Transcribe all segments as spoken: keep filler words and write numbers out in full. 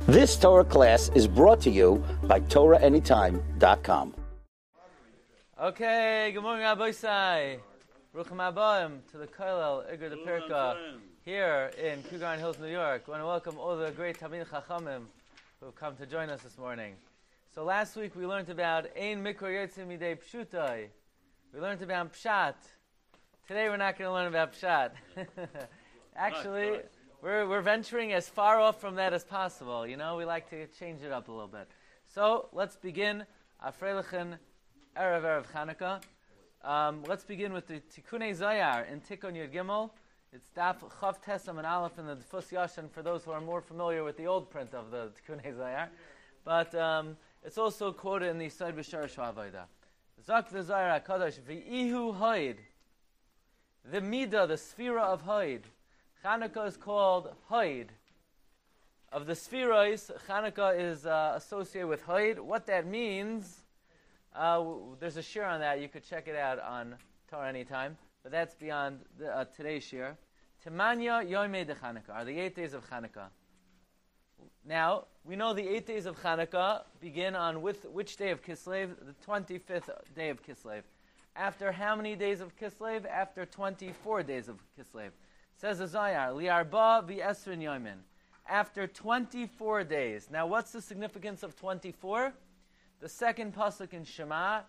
This Torah class is brought to you by Torah Anytime dot com. Okay, good morning, Rabbi Isai. Ruchim Abayim to the Kollel Iger de Pirka here in Cougar Garden Hills, New York. I want to welcome all the great Talmidei Chachamim who have come to join us this morning. So last week we learned about Ein Mikra Yotzei Midei Pshutai. We learned about Pshat. Today we're not going to learn about Pshat. Actually, right, right. we're we're venturing as far off from that as possible. You know, we like to change it up a little bit. So let's begin. Afreilichen Erev Erev Chanukah. Um, let's begin with the Tikkunei Zayar in Tikkun Yud Gimel. It's Daf Chav Tesam and Aleph in the Dfus Yashin for those who are more familiar with the old print of the Tikkunei Zayar. But um, it's also quoted in the Yisod B'Shar Shvavayda. Zak the Zayar HaKadosh V'ihu Hoid. The Midah, the Sphira of Hoid. Chanukah is called Hoid. Of the Sphiros, Chanukah is uh, associated with Hoid. What that means, uh, w- there's a shir on that. You could check it out on Torah Anytime. But that's beyond the, uh, today's shir. Temanya Yomei de Chanukah are the eight days of Chanukah. Now, we know the eight days of Chanukah begin on with which day of Kislev? The twenty-fifth day of Kislev. After how many days of Kislev? After twenty-four days of Kislev. Says the Zayar, Li'arba v'esrin yomin. After twenty-four days. Now, what's the significance of twenty-four? The second pasuk in Shema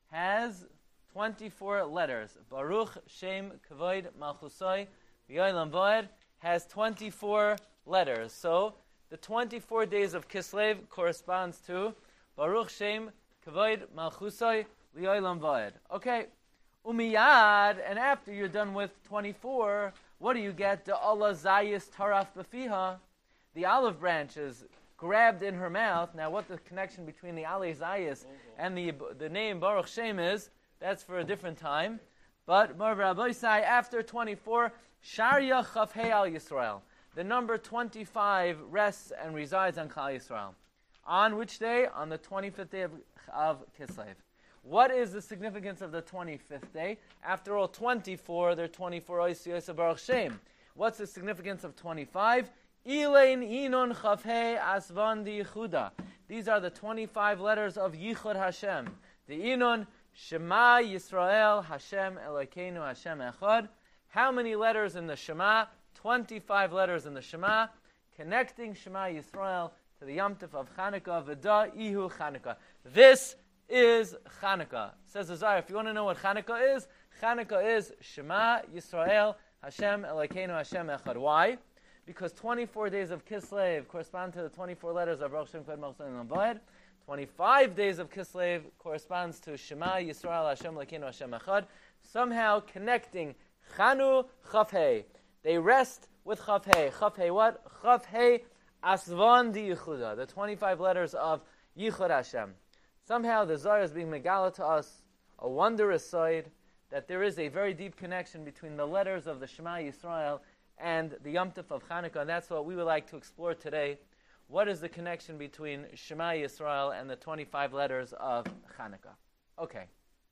has twenty-four letters. Baruch Shem Kavod Malchusai V'Yolam V'Ed has twenty-four letters. So, the twenty-four days of Kislev corresponds to Baruch Shem Kavod Malchusai V'Yolam V'Ed. Okay. Umiyad, and after you're done with twenty-four, what do you get? The Allah Zayis Taraf B'Fiha. The olive branch is grabbed in her mouth. Now, what the connection between the Ali Zayis and the the name Baruch Shem is, that's for a different time. But Mar Rabbi Isai, after twenty-four, Sharia Chafhei Al Yisrael. The number twenty-five rests and resides on Klal Yisrael. On which day? On the twenty-fifth day of, of Kislev. What is the significance of the twenty-fifth day? After all, twenty-four, there are twenty-four Ois Yosef Baruch Shem. What's the significance of twenty-five? Ilain Inon Chafhei Asvan Di Yichuda. These are the twenty-five letters of Yichud Hashem. The Inon, Shema Yisrael Hashem Elokeinu Hashem Echad. How many letters in the Shema? twenty-five letters in the Shema, connecting Shema Yisrael to the Yom Tov of Chanukah, V'da Ihu Chanukah. This is Chanukah. Says the Zohar, if you want to know what Chanukah is, Chanukah is Shema Yisrael Hashem Elokeinu Hashem Echad. Why? Because twenty-four days of Kislev correspond to the twenty-four letters of Baruch Shem Kavod Malchusai V'Ed. twenty-five days of Kislev corresponds to Shema Yisrael Hashem Elokeinu Hashem Echad. Somehow connecting Chanu Chafhei. They rest with Chafhei. Chafhei what? Chafhei Asvan Di Yichuda. The twenty-five letters of Yichud Hashem. Somehow the Zohar is being megala to us a wondrous side that there is a very deep connection between the letters of the Shema Yisrael and the Yom Tov of Chanukah, and that's what we would like to explore today. What is the connection between Shema Yisrael and the twenty-five letters of Chanukah? Okay.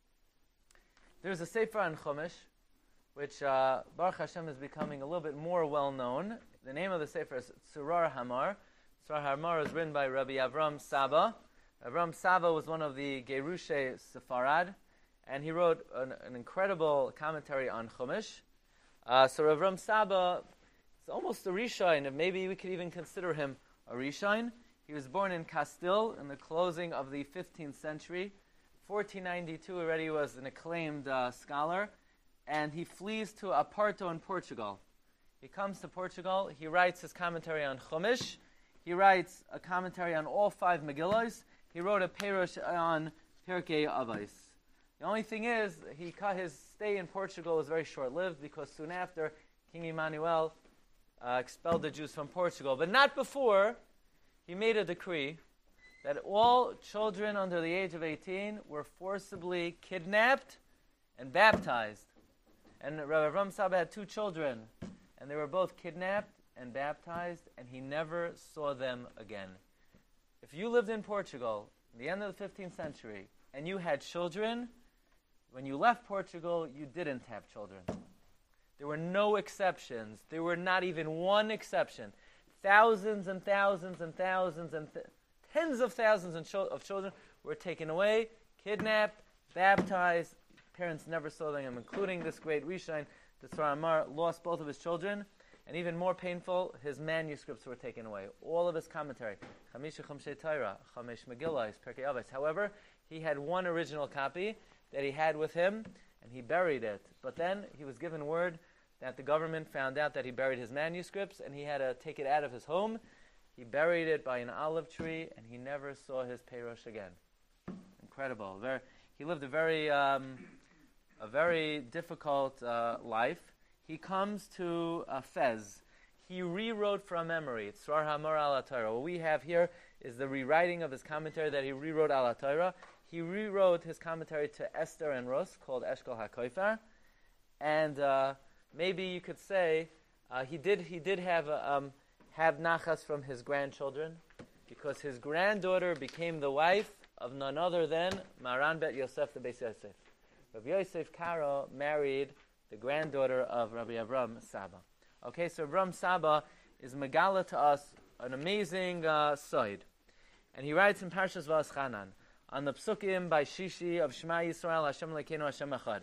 There's a Sefer on Chumash, which uh, Baruch Hashem is becoming a little bit more well-known. The name of the Sefer is Tzurar Hamar. Tzurar Hamar is written by Rabbi Avram Saba. Avram Saba was one of the Gerushe Sepharad, and he wrote an, an incredible commentary on Chumash. Uh, so Avram Saba is almost a Rishon, and maybe we could even consider him a Rishon. He was born in Castile in the closing of the fifteenth century. fourteen ninety-two already was an acclaimed uh, scholar, and he flees to Oporto in Portugal. He comes to Portugal, he writes his commentary on Chumash, he writes a commentary on all five Megillos, he wrote a perush on Pirkei Avos. The only thing is, he cut his stay in Portugal was very short-lived because soon after, King Emmanuel uh, expelled the Jews from Portugal. But not before, he made a decree that all children under the age of eighteen were forcibly kidnapped and baptized. And Rabbi Avram Saba had two children, and they were both kidnapped and baptized, and he never saw them again. If you lived in Portugal in the end of the fifteenth century, and you had children, when you left Portugal, you didn't have children. There were no exceptions. There were not even one exception. thousands and thousands and thousands and th- tens of thousands of, cho- of children were taken away, kidnapped, baptized. Parents never saw them, including this great Rishon. The Tzar Amar lost both of his children, and even more painful, his manuscripts were taken away. All of his commentary, Chamisha Chumshei Torah, Chamesh Megillah, Perkei Avos. However, he had one original copy that he had with him, and he buried it. But then he was given word that the government found out that he buried his manuscripts, and he had to take it out of his home. He buried it by an olive tree, and he never saw his Peirush again. Incredible. Very, he lived a very, um, a very difficult uh, life. He comes to uh, Fez. He rewrote from memory. Tzar Hamar al Torah. What we have here is the rewriting of his commentary that he rewrote al Torah. He rewrote his commentary to Esther and Rus, called Eshkol HaKofer, and uh, maybe you could say uh, he did he did have uh, um, have nachas from his grandchildren, because his granddaughter became the wife of none other than Maran Bet Yosef the Beis Yosef. Rabbi Yosef Karo married the granddaughter of Rabbi Avram Saba. Okay, so Avram Saba is Megala to us an amazing uh, side. And he writes in Parshas Va'aschanan, on the Psukim by Shishi of Shema Yisrael, Hashem Lekeinu Hashem Echad.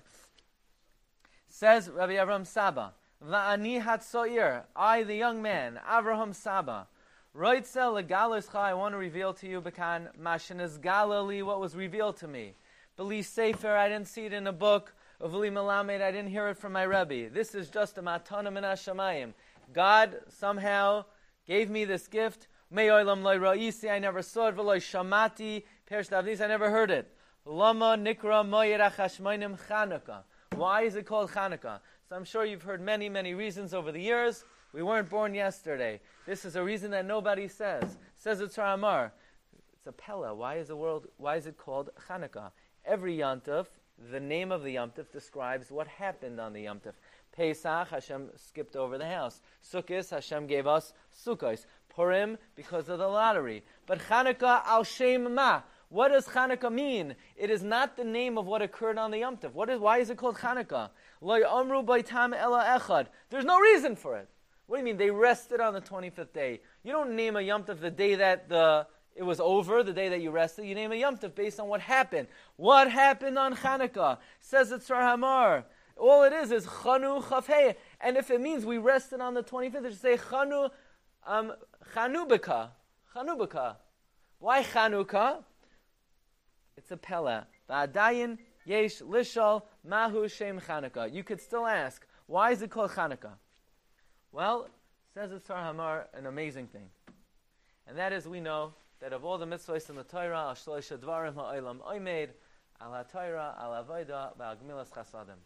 Says Rabbi Avram Saba, Va'ani hatzoir, I the young man, Avraham Saba, Roitzel legaluscha, I want to reveal to you, Bekan, Mashinas Galili, what was revealed to me. Beli Sefer, I didn't see it in a book. Uvli Melamed, I didn't hear it from my Rebbe. This is just a matana min hashamayim. God somehow gave me this gift. Me'olam loy ra'isi, I never saw it. V'loy shamati, perish davnis, I never heard it. Lama nikra moyerach hashmoinim Chanukah. Why is it called Chanukah? So I'm sure you've heard many, many reasons over the years. We weren't born yesterday. This is a reason that nobody says. Says it's Tzar Amar. It's a Pella. Why is the world? Why is it called Chanukah? Every Yontif, the name of the Yom Tov describes what happened on the Yom Tov. Pesach, Hashem skipped over the house. Sukkot, Hashem gave us Sukkos. Purim, because of the lottery. But Chanukah al Shem Ma. What does Chanukah mean? It is not the name of what occurred on the Yom Tov. What is? Why is it called Chanukah? Lo Amru Baitam Ela Echad. There's no reason for it. What do you mean? They rested on the twenty-fifth day. You don't name a Yom Tov the day that the it was over, the day that you rested. You name a Yom Tov based on what happened. What happened on Chanukah? Says the Tzar Hamar. All it is is Chanu Chafei. And if it means we rested on the twenty-fifth, it should say Chanu, um, Chanubika. Chanubika. Why Chanukah? It's a Pella. Va'adayin yesh lishal mahu shem Chanukah. You could still ask, why is it called Chanukah? Well, says the Tzar Hamar, an amazing thing. And that is, we know that of all the mitzvahs in the Torah, al shloisha dvarim ha'olam oimed, al ha-Torah, al avodah, v'al gemilas chasadim.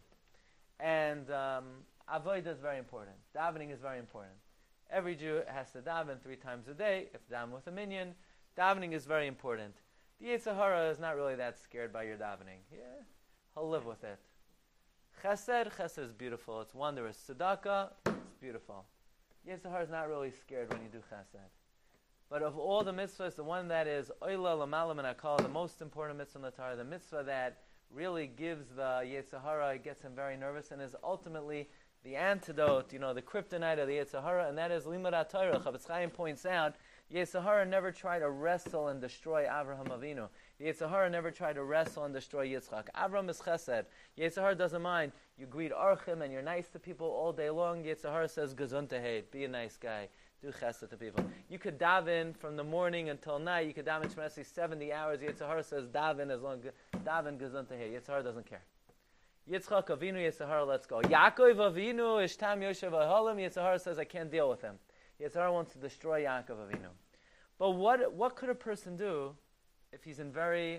And um, avodah is very important. Davening is very important. Every Jew has to daven three times a day, if daven with a minyan. Davening is very important. The Yetzer Hara is not really that scared by your davening. Yeah, he'll live with it. Chesed, chesed is beautiful. It's wondrous. Tzedakah, it's beautiful. Yetzer Hara is not really scared when you do chesed. But of all the mitzvahs, the one that is oila l'malam and akal, the most important mitzvah in the Torah, the mitzvah that really gives the Yetzer Hara, gets him very nervous, and is ultimately the antidote, you know, the kryptonite of the Yetzer Hara, and that is limud HaTorah. Chavetz Chaim points out, Yetzer Hara never tried to wrestle and destroy Avraham Avinu. The Yetzer Hara never tried to wrestle and destroy Yitzchak. Avraham is chesed. Yetzer Hara doesn't mind. You greet Archim and you're nice to people all day long. Yetzer Hara says, Gesundheit, be a nice guy. Do chesed to people. You could daven from the morning until night. You could daven Shemona Esrei seventy hours. Yetzer Hara says, daven as long as daven Gesundheit. Yetzer Hara doesn't care. Yitzchak Avinu, Yetzer Hara, let's go. Yaakov Avinu, Ishtam Yoshev Aholim. Yetzer Hara says, I can't deal with him. Yetzer Hara wants to destroy Yaakov Avinu. But what what could a person do if he's in very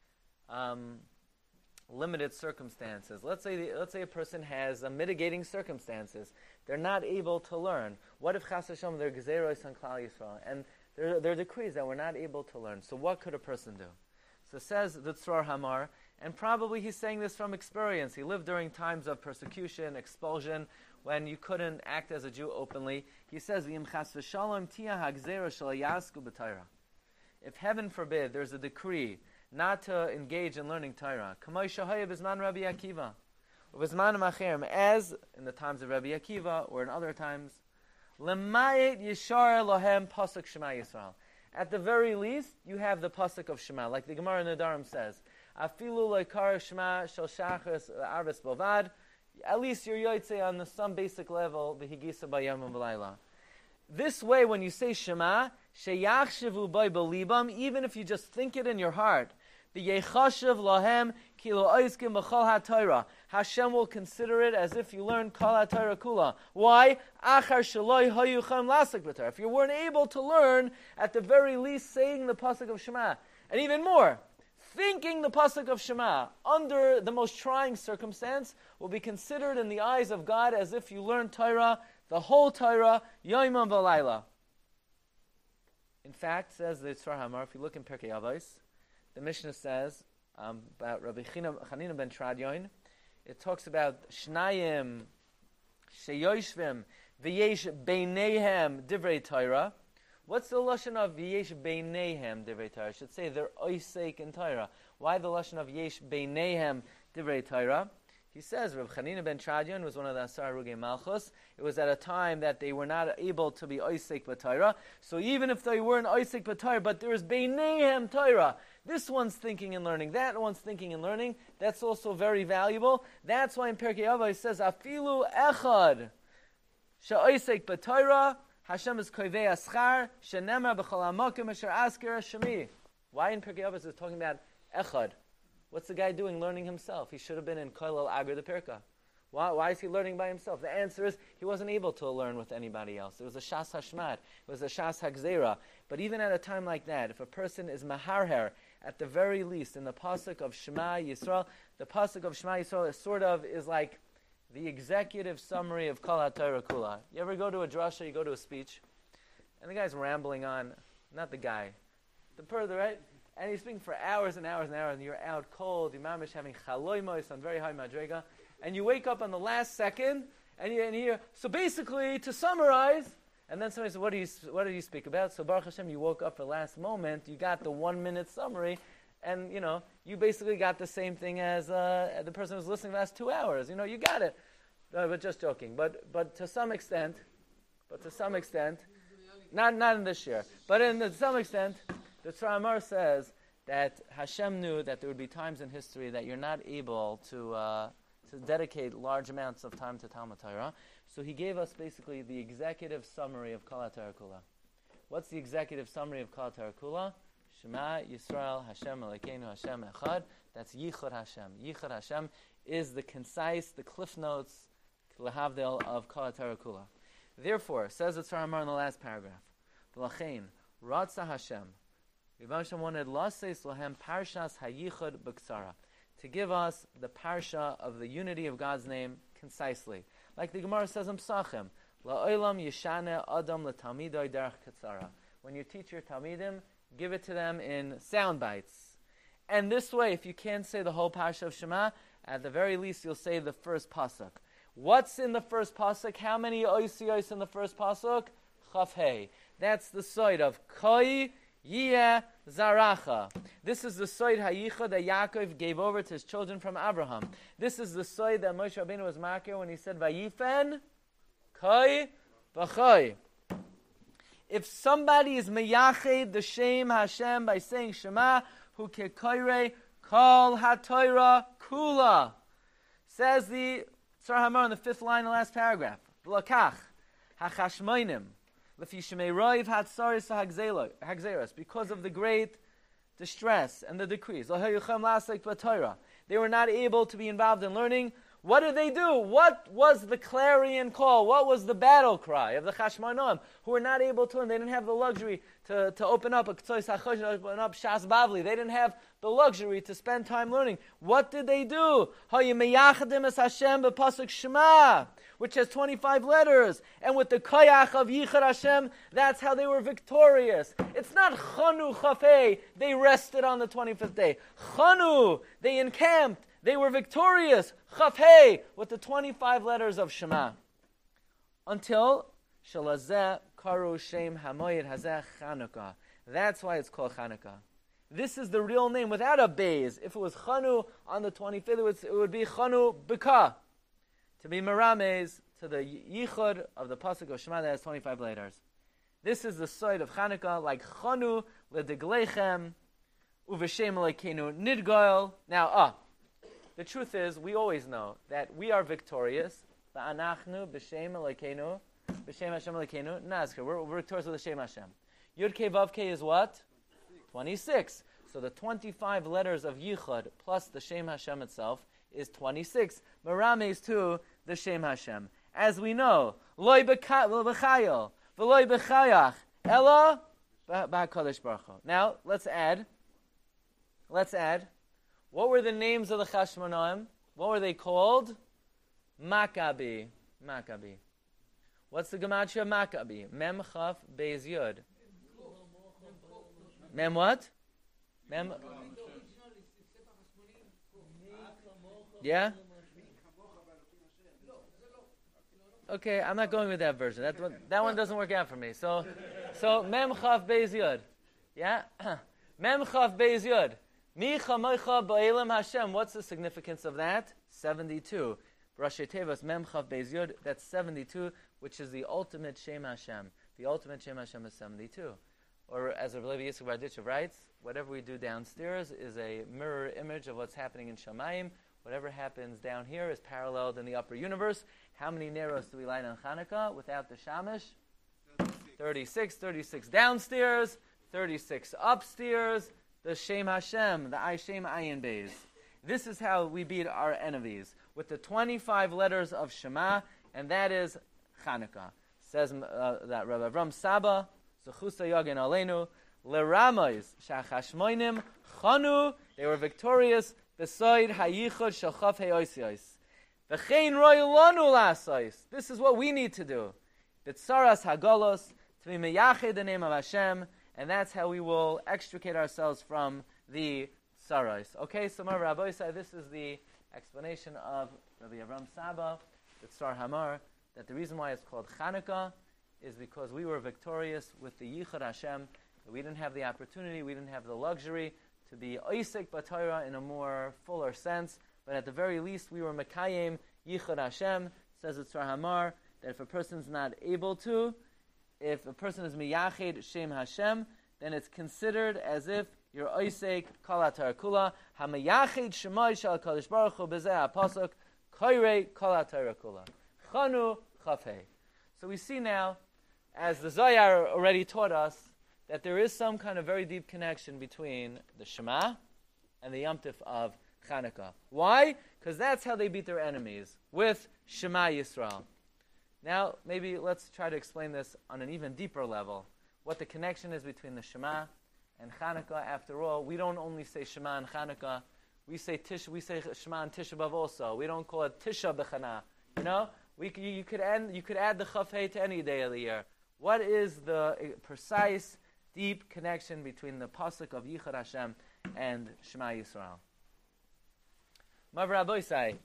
um, limited circumstances? Let's say the, let's say a person has uh, mitigating circumstances. They're not able to learn. What if Chas Hashem they're gezeros on Klal Yisrael and there there are decrees that we're not able to learn? So what could a person do? So says the Tzar Hamar, and probably he's saying this from experience. He lived during times of persecution, expulsion, when you couldn't act as a Jew openly. He says, if heaven forbid there's a decree not to engage in learning Torah, as in the times of Rabbi Akiva or in other times, Lemayet Yishar Lohem Pasuk Shema Yisrael. At the very least, you have the Pasuk of Shema, like the Gemara in Nedarim says. Afilu Loikar Shema Shel Shachris Arvis Bovad. At least you're yotzei on the, some basic level, V'higisa Bayam V'layla. This way, when you say Shema, Sheyachshivu Bay Belibam, even if you just think it in your heart, the Yechashiv Lahem Kilo Oiskim B'chol HaTorah. Hashem will consider it as if you learned Kol HaTorah Kula. Why? Achar Shaloi Hayucham Lasik B'Torah. If you weren't able to learn, at the very least, saying the pasuk of Shema, and even more, thinking the pasuk of Shema under the most trying circumstance will be considered in the eyes of God as if you learned Torah, the whole Torah, Yoimam V'Layla. In fact, says the Tzvar Hamar, if you look in Pirkei Avos, the Mishnah says um, about Rabbi Chanina ben Tradion, it talks about Shnayim, Sheyoshvim, V'yesh Beinehem Divrei Torah. What's the lashon of Yesh Beinehem Divrei Torah? I should say they're oisek in Torah. Why the lashon of Yesh Beinehem Divrei Torah? He says Rabbi Chanina ben Tradion was one of the Asar Rugei Malchus. It was at a time that they were not able to be oisek b'Torah. So even if they weren't oisek b'Torah, but there is Beinehem Torah. This one's thinking and learning. That one's thinking and learning. That's also very valuable. That's why in Pirkei Avos it says Afilu Echad She'oisek b'Torah. Hashem is koivei aschar, shenemar b'chol hamakim asher asker shemi. Why in Pirkei Avos is it talking about echad? What's the guy doing learning himself? He should have been in Koilel Agar the Pirka. Why, why is he learning by himself? The answer is he wasn't able to learn with anybody else. It was a shas hashmad. It was a shas hagzera. But even at a time like that, if a person is maharher, at the very least, in the pasuk of Shema Yisrael, the pasuk of Shema Yisrael is sort of is like the executive summary of Kol HaTorah Kula. You ever go to a drasha, you go to a speech, and the guy's rambling on, not the guy, the further, right? And he's speaking for hours and hours and hours, and you're out cold, you're mamish having chaloimos on very high madrega, and you wake up on the last second, and you, and you hear, so basically, to summarize, and then somebody says, what do you what did you speak about? So Baruch Hashem, you woke up for the last moment, you got the one-minute summary, and, you know, you basically got the same thing as uh, the person who was listening the last two hours. You know, you got it. Uh, but just joking. But but to some extent, but to some extent, not not in this year, but in to some extent, the Tzvar Hamar says that Hashem knew that there would be times in history that you're not able to uh, to dedicate large amounts of time to Talmud Torah. So He gave us basically the executive summary of Kol HaTorah Kula. What's the executive summary of Kol HaTorah Kula? Shema Yisrael Hashem Elokeinu Hashem Echad. That's Yichud Hashem. Yichud Hashem is the concise, the cliff notes, lehavdil of Kol HaTorah Kula. Therefore, says the Tzvar Hamar in the last paragraph, V'lachein Ratza Hashem. Rebbe Hashem wanted Laseis Lahem Parshas Hayichud B'Ksara, to give us the parsha of the unity of God's name concisely, like the Gemara says in Psachim, La'olam Yishane Adam LeTalmidoi Derech Katsara. When you teach your Talmidim, give it to them in sound bites. And this way, if you can't say the whole parsha of Shema, at the very least you'll say the first pasuk. What's in the first pasuk? How many oisiyos in the first pasuk? Chaf Hey. That's the side of Koi Yeh Zaracha. This is the side Hayicha that Yaakov gave over to his children from Abraham. This is the side that Moshe Rabbeinu was makir when he said Vayifen Koi V'Choi. If somebody is meyached the Shem Hashem by saying Shema, hu kekoire kol haTorah kula, says the Tzvar Hamar in the fifth line, the last paragraph. L'kach hachashmoinim lefi shemei roiv hatzaris hagzeros, because of the great distress and the decrees. They were not able to be involved in learning. What did they do? What was the clarion call? What was the battle cry of the Chashmonim, who were not able to, and they didn't have the luxury to, to open up a Ktsois HaChosh, open up Shas Bavli. They didn't have the luxury to spend time learning. What did they do? Hayimeyachadim es Hashem b'pasuk Shema, which has twenty-five letters, and with the Koyach of Yichud Hashem, that's how they were victorious. It's not Chanu Chafei, they rested on the twenty-fifth day. Chanu, they encamped. They were victorious, Chaf Hey, with the twenty-five letters of Shema. Until Shalazeh Karu Shem Hamoyed Hazeh Chanukah. That's why it's called Chanukah. This is the real name without a Beis. If it was Chanu on the twenty-fifth, it would, it would be Chanu B'ka. To be Meramez to to the yichud of the pasuk of Shema that has twenty-five letters. This is the side of Chanukah, like Chanu leDeglechem uV'Shem Elokeinu Nidgoel. Now, ah, the truth is, we always know that we are victorious. Va'anachnu b'Shem Elokeinu b'Shem Hashem Elokeinu Nazker. We're, we're victorious with the Shem Hashem. Yud Kei Vav Kei is what? twenty-six. So the twenty-five letters of Yichud plus the Shem Hashem itself is twenty-six. Merames to the Shem Hashem. As we know, Loi b'chayil, v'loi b'chayach, ela b'HaKadosh Baruch Hu. Now, let's add, let's add, what were the names of the Chashmonaim? What were they called? Maccabi. Maccabi. What's the gematria of Maccabi? Mem Chaf Beis Yud. Mem what? Mem. Yeah? Okay, I'm not going with that version. That one, that one doesn't work out for me. So, so Mem Chaf Beis Yud. Yeah? Mem Chaf Beis Yud. Mi chamoicha ba'elam Hashem. What's the significance of that? seventy-two. Rashi Tevas Mem Chaf Beis Yud. That's seventy-two, which is the ultimate Shem Hashem. The ultimate Shem Hashem is seventy-two. Or as Rabbi Levi Yitzchak Barditchev writes, whatever we do downstairs is a mirror image of what's happening in Shamayim. Whatever happens down here is paralleled in the upper universe. How many neros do we light on Hanukkah without the Shamish? thirty-six. thirty-six downstairs, thirty-six upstairs. The Shem Hashem, the I Shem Ayin Beis. This is how we beat our enemies, with the twenty-five letters of Shema, and that is Chanukah. Says uh, that Rabbi Avram Saba, Zechusa Yagin Aleinu, Leramois, Shachashmoinim, Chanu, they were victorious, beside Hayichud Shalchaf Heoisios. V'chein Royalanu Lasois. This is what we need to do. B'tsaras Hagolos, to be meyached the name of Hashem, and that's how we will extricate ourselves from the sarais. Okay, so Mar Rabbi said this is the explanation of Rabbi Avram Saba, the Tsar Hamar, that the reason why it's called Chanukah is because we were victorious with the Yichud Hashem. We didn't have the opportunity, we didn't have the luxury to be Oisek B'Torah in a more fuller sense, but at the very least we were Mekayim Yichud Hashem. Says the Tsar Hamar that if a person's not able to, if a person is miyached Shem Hashem, then it's considered as if you're oisek kol haTorah kula hamayached shemai shel Kadosh Baruch Hu b'zeh hapasuk koirei kol haTorah kula chanu chafei. So we see now, as the Zohar already taught us, that there is some kind of very deep connection between the Shema and the Yom Tif of Chanukah. Why? Because that's how they beat their enemies, with Shema Yisrael. Now, maybe let's try to explain this on an even deeper level. What the connection is between the Shema and Chanukah. After all, we don't only say Shema and Chanukah. We say Tish. We say Shema and Tisha B'Av also. We don't call it Tisha B'Chana. You know, we you, you could add you could add the Chaf Hei to any day of the year. What is the precise, deep connection between the pasuk of Yichud Hashem and Shema Yisrael? Mav Rabbi say,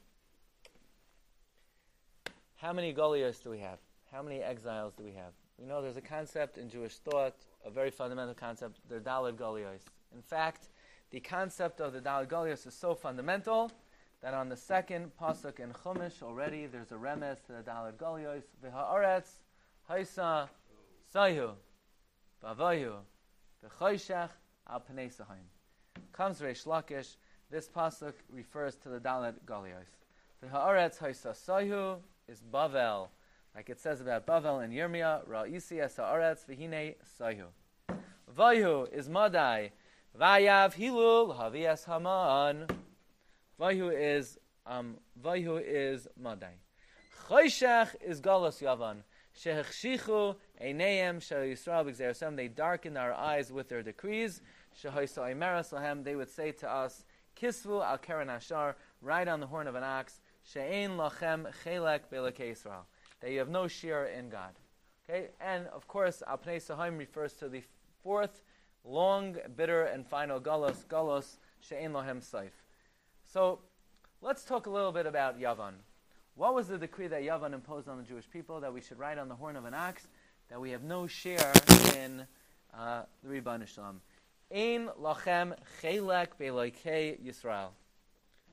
how many Goliaths do we have? How many exiles do we have? We know there's a concept in Jewish thought, a very fundamental concept, the Daled Goliaths. In fact, the concept of the Daled Goliaths is so fundamental that on the second pasuk in Chumash already there's a remes to the Daled Goliaths. V'ha'aretz haisa sayhu b'avayu v'choshech al pnei sahim. Comes Reish Lakish. This pasuk refers to the Daled Goliaths. V'ha'aretz haisa sayhu is Bavel, like it says about Bavel in Yirmiyah, Ra'isi es ha'aretz v'hinei sayhu. Vayhu is Madai, Vayav hilul havias haman. Vayhu is um, Vayhu is Madai. Choshech is Galus Yavan. Shehechshichu eineim shel Yisrael b'gzerasem. They darkened our eyes with their decrees. Shehoisa imeras lahem. They would say to us, Kisvu al keren hashar, ride on the horn of an ox. She'ein lachem chelek be'elokei Yisrael. That you have no share in God. Okay, and of course, al pnei sahim refers to the fourth, long, bitter, and final galus, galus she'ein lahem saif. So, let's talk a little bit about Yavan. What was the decree that Yavan imposed on the Jewish people, that we should ride on the horn of an ox, that we have no share in uh, the Ribbon Shalom? Ein lachem chelek be'elokei Yisrael.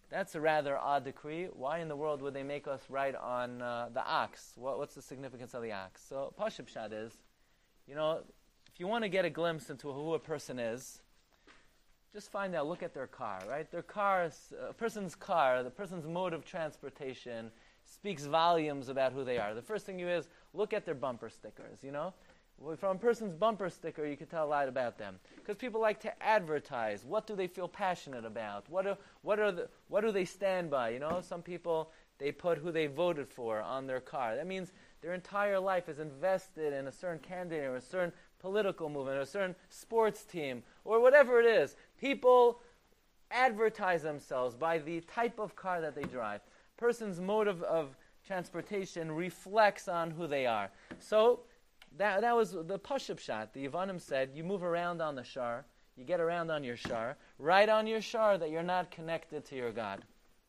that's a rather odd decree. Why in the world would they make us ride on uh, the ox? What, what's the significance of the ox? So Pashut Pshat is, you know, if you want to get a glimpse into who a person is, just find out, look at their car, right? Their car, a person's car, the person's mode of transportation speaks volumes about who they are. The first thing you is, look at their bumper stickers, you know? From a person's bumper sticker, you can tell a lot about them. Because people like to advertise. What do they feel passionate about? What are, what are the, what do they stand by? You know, some people, they put who they voted for on their car. That means their entire life is invested in a certain candidate or a certain political movement or a certain sports team or whatever it is. People advertise themselves by the type of car that they drive. Person's mode of, of transportation reflects on who they are. So that that was the Pashut Pshat. The Yevanim said, you move around on the shar, you get around on your shar, write on your shar that you're not connected to your God.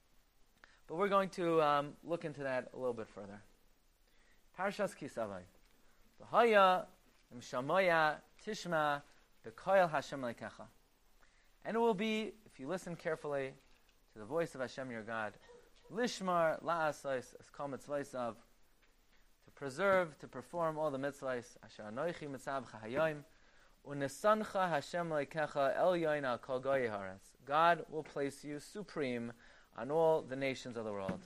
But we're going to um, look into that a little bit further. Parshas Kisavai. V'haya im shamoya tishma b'koyel Hashem lekecha. And it will be, if you listen carefully to the voice of Hashem your God, lishmar la'asais as kol mitzvaysav, to preserve, to perform all the mitzvahs, asher anoichi mitzavcha hayom, unesancha Hashem lekecha el yoin al kol goyei haaretz. God will place you supreme on all the nations of the world.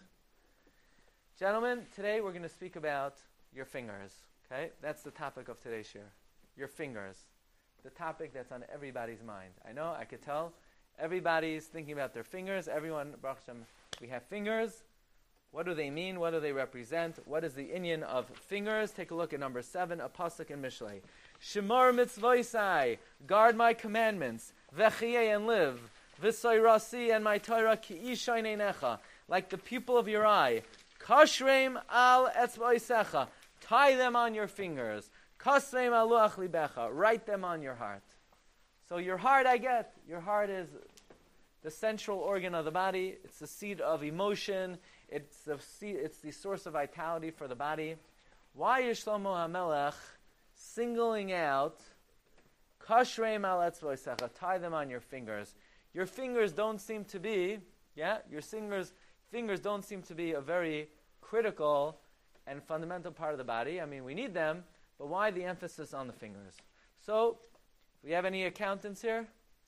Gentlemen, today we're going to speak about your fingers. Okay, that's the topic of today's shir. Your fingers, the topic that's on everybody's mind. I know, I could tell. Everybody's thinking about their fingers. Everyone, Baruch Hashem, we have fingers. What do they mean? What do they represent? What is the inyan of fingers? Take a look at number seven, a pasuk in Mishlei. Shemar mitzvosai, guard my commandments. V'chiyei, and live. V'soirasi, and my Torah ki ishayin einecha, like the pupil of your eye. Kashreim al etzvoisecha, tie them on your fingers. Kasreim al luach libecha, write them on your heart. So your heart, I get. Your heart is the central organ of the body. It's the seat of emotion. It's the seat, it's the source of vitality for the body. Why is Shlomo HaMelech singling out Kashreim al etzvoisecha, tie them on your fingers? Your fingers don't seem to be, yeah, your fingers fingers don't seem to be a very critical and fundamental part of the body. I mean, we need them, but why the emphasis on the fingers? So, do we have any accountants here?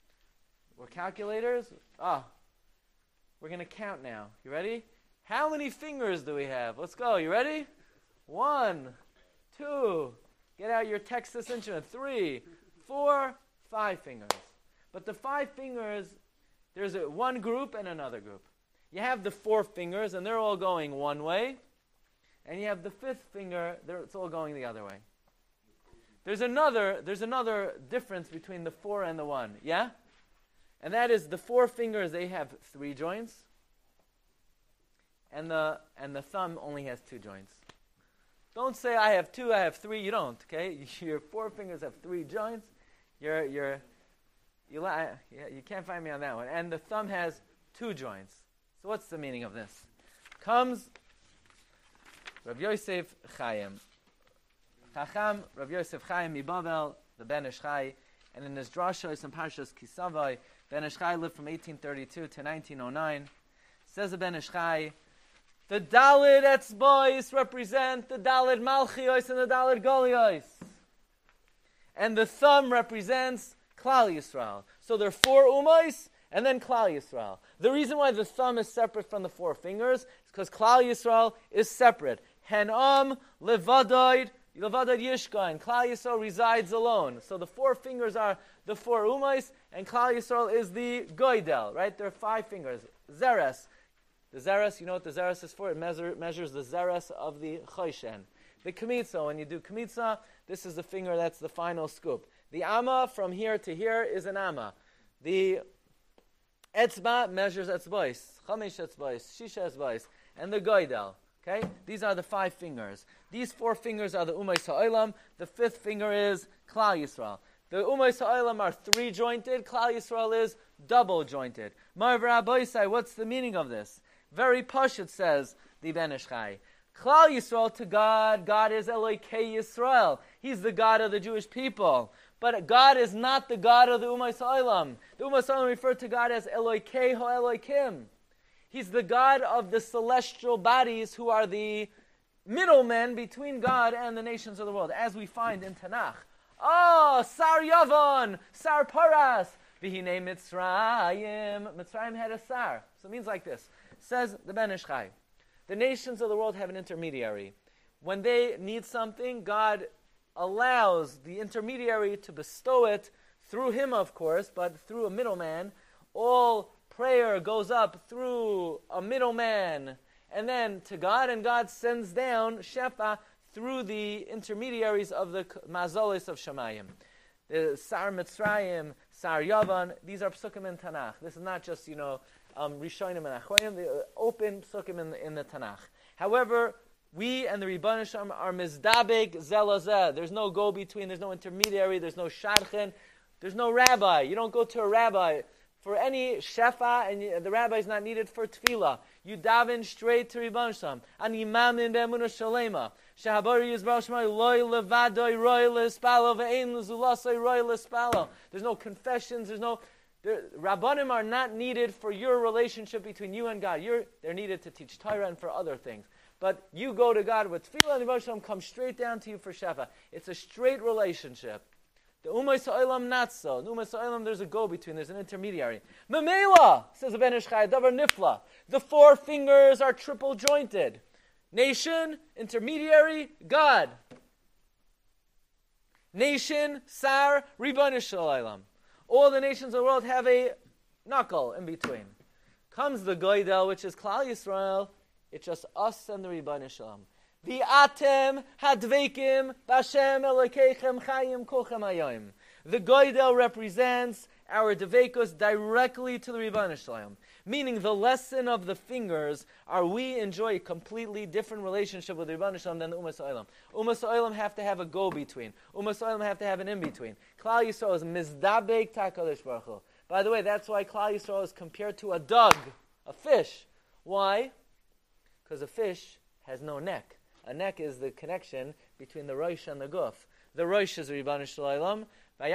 Or calculators? Ah, we're going to count now. You ready? How many fingers do we have? Let's go. You ready? One, two, get out your Texas instrument. Three, four, five fingers. But the five fingers, there's a, one group and another group. You have the four fingers, and they're all going one way. And you have the fifth finger, it's all going the other way. There's another, there's another difference between the four and the one, yeah? And that is the four fingers, they have three joints. And the and the thumb only has two joints. Don't say I have two, I have three. You don't, okay? Your four fingers have three joints. Your your you li- yeah, you can't find me on that one. And the thumb has two joints. So what's the meaning of this? Comes Rav Yosef Chaim. Chacham Rav Yosef Chaim Mibavel, the Ben Ish Chai, and in his drashos in Parshas Kisavai, Ben Ish Chai lived from eighteen thirty-two to nineteen oh nine. Says the Ben Ish Chai, the Daled Etzbois represent the Daled Malchios and the Daled Golios. And the thumb represents Klal Yisrael. So there are four Umais and then Klal Yisrael. The reason why the thumb is separate from the four fingers is because Klal Yisrael is separate. Henam Levadaid Levadaid Yishkain. Klal Yisrael resides alone. So the four fingers are the four Umais and Klal Yisrael is the Goydel, right? There are five fingers. Zeres. The zeres, you know what the zeres is for? It measure, measures the zeres of the choshen. The kmitza, when you do kmitza, this is the finger that's the final scoop. The amma, from here to here, is an amma. The etzba measures etzbois, chamesh etzbois, shisha etzbois, and the goydel. Okay? These are the five fingers. These four fingers are the umais ha'olam. The fifth finger is Klal Yisrael. The umais ha'olam are three-jointed. Klal Yisrael is double-jointed. Marv Rabbeisai, what's the meaning of this? Very pashut, says the Ben Ish Chai. Klal Yisrael to God, God is Elokei Yisrael. He's the God of the Jewish people. But God is not the God of the Ummah Ha'olam. The Ummah Ha'olam referred to God as Elokei Ha'elokim. He's the God of the celestial bodies who are the middlemen between God and the nations of the world, as we find in Tanakh. Oh, Sar Yavon, Sar Paras, V'hinei Mitzrayim. Mitzrayim had a Sar. So it means like this. Says the Ben Ish Chai, the nations of the world have an intermediary. When they need something, God allows the intermediary to bestow it through him, of course, but through a middleman. All prayer goes up through a middleman and then to God, and God sends down Shefa through the intermediaries of the Mazolis of Shemayim. The Sar Mitzrayim, Sar Yavan, these are psukim in Tanakh. This is not just, you know, um, Rishonim and Achronim, the open psukim in the, in the Tanakh. However, we and the Rebbeinu Shalom are mizdabek zelazeh. There's no go-between, there's no intermediary, there's no shadchan, there's no rabbi. You don't go to a rabbi for any shefa, and you, the rabbi is not needed for tefillah. You daven straight to Rebbeinu Shalom. Ani mamin be'emunah shalema. Shehabari yizbar shmai loy levadoi roy lespalo ve'ein lezulasoi roy lespalo. There's no confessions, there's no... There, Rabbanim are not needed for your relationship between you and God. You're, they're needed to teach Torah and for other things. But you go to God with tefillah, and Rebbeinu Shalom comes straight down to you for shefa. It's a straight relationship. The Umay Sa'olam not so. The Umay Sa'olam, there's a go-between, there's an intermediary. Memela, says the Ben Ish Chai, Davar Nifla. The four fingers are triple-jointed. Nation, intermediary, God. Nation, Sar, Rebbeinu Shalom. All the nations of the world have a knuckle in between. Comes the Goydel, which is Klal Yisrael. It's just us and the Rebbeinu Shalom. V'atem hadveikim b'Hashem Elokeichem chayim kolchem hayom. The Goydel represents our dveikus directly to the Rebbeinu Shalom. Meaning the lesson of the fingers are we enjoy a completely different relationship with the Rebbeinu Shalom than the Umas Ha'olam. Umas Ha'olam have to have a go-between. Umas Ha'olam have to have an in-between. Klal Yisrael is mizdabek ta'kadosh baruch Hu. By the way, that's why Klal Yisrael is compared to a dog, a fish. Why? Because a fish has no neck. A neck is the connection between the Rosh and the Guf. The Rosh is the Rebbeinu Shalom,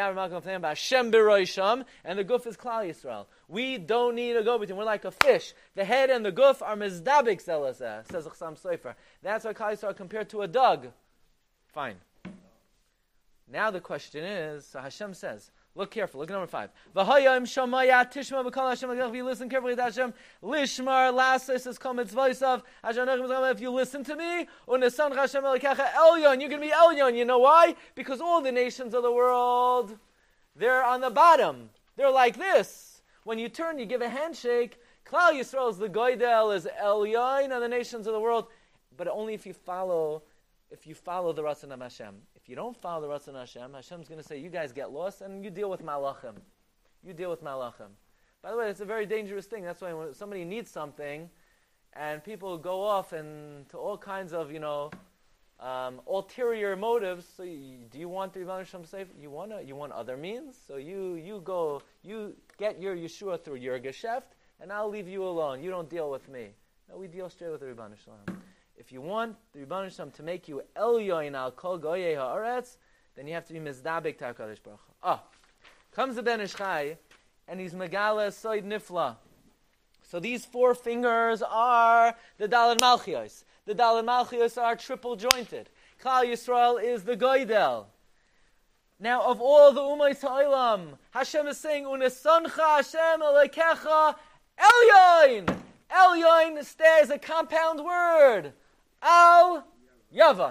and the Guf is Klal Yisrael. We don't need a go-between. We're like a fish. The head and the Guf are mizdabik zelazeh, says Chasam Sofer. That's why Klal Yisrael compared to a dog. Fine. Now the question is, so Hashem says, look careful, look at number five. V'hayim shamaya tishma v'kol Hashem, if you listen carefully to Hashem, lishmar lasis is kol mitzvaysav, if you listen to me, unesan Hashem elikecha elyon, you're going to be elyon. You know why? Because all the nations of the world, they're on the bottom. They're like this. When you turn, you give a handshake. Klal Yisrael is the goydel, is elyon, and the nations of the world, but only if you follow, if you follow the Ratzon of Hashem. If you don't follow the Ratzon Hashem, Hashem's going to say, you guys get lost, and you deal with malachim. You deal with malachim. By the way, it's a very dangerous thing. That's why when somebody needs something, and people go off and to all kinds of, you know, um, ulterior motives. So, you, do you want the Rebbeinu Shalom to say, you want to, you want other means? So you you go, you get your Yeshua through your Geschäft, and I'll leave you alone. You don't deal with me. No, we deal straight with the Rebbeinu Shalom. If you want the Rebbeinu Shalom to make you elyon al kol goyei haaretz, then you have to be mizdabek ta'akadosh baruch Hu. Ah, comes the Ben Ish Chai, and he's megala soid nifla. So these four fingers are the Daled Malchios. The Daled Malchios are triple jointed. Klal Yisrael is the goydel. Now, of all the Umayis Ha'olam, Hashem is saying, Unesancha Hashem elekecha elyon. Elyon stays a compound word. Al Yavan.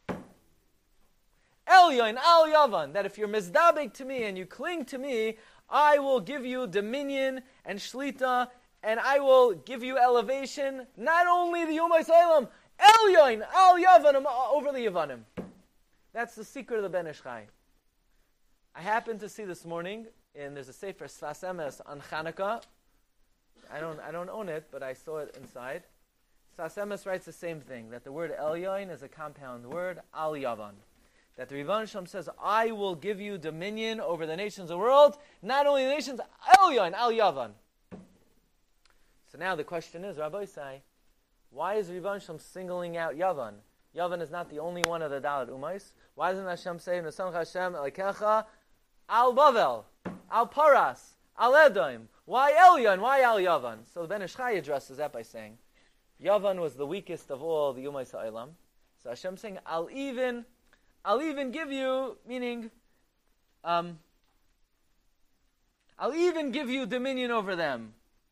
Elyon, Al Yavan. That if you're mizdabek to me and you cling to me, I will give you dominion and shlita, and I will give you elevation. Not only the Umayis Ha'olam, Elyon, Al Yavan, over the Yavanim. That's the secret of the Ben Ish Chai. I happened to see this morning, and there's a sefer Sfas Emes on Chanukah. I don't, I don't own it, but I saw it inside. Sfas Emes writes the same thing, that the word Elyon is a compound word, Al Yavan. That the Rebbeinu Shalom says, I will give you dominion over the nations of the world, not only the nations, Elyon, Al Yavan. So now the question is, Rabbi Isai, why is Rebbeinu Shalom singling out Yavan? Yavan is not the only one of the Daled Umais. Why doesn't Hashem say, Nesancha Hashem Elekecha, Al Bavel, Al Paras, Al Edom, Why Elyon? Why Al Yavan? So the Ben Ish Chai addresses that by saying, Yavan was the weakest of all the Umay Sa'ilam. So Hashem saying, I'll even, I'll even give you, meaning, um, I'll even give you dominion over them.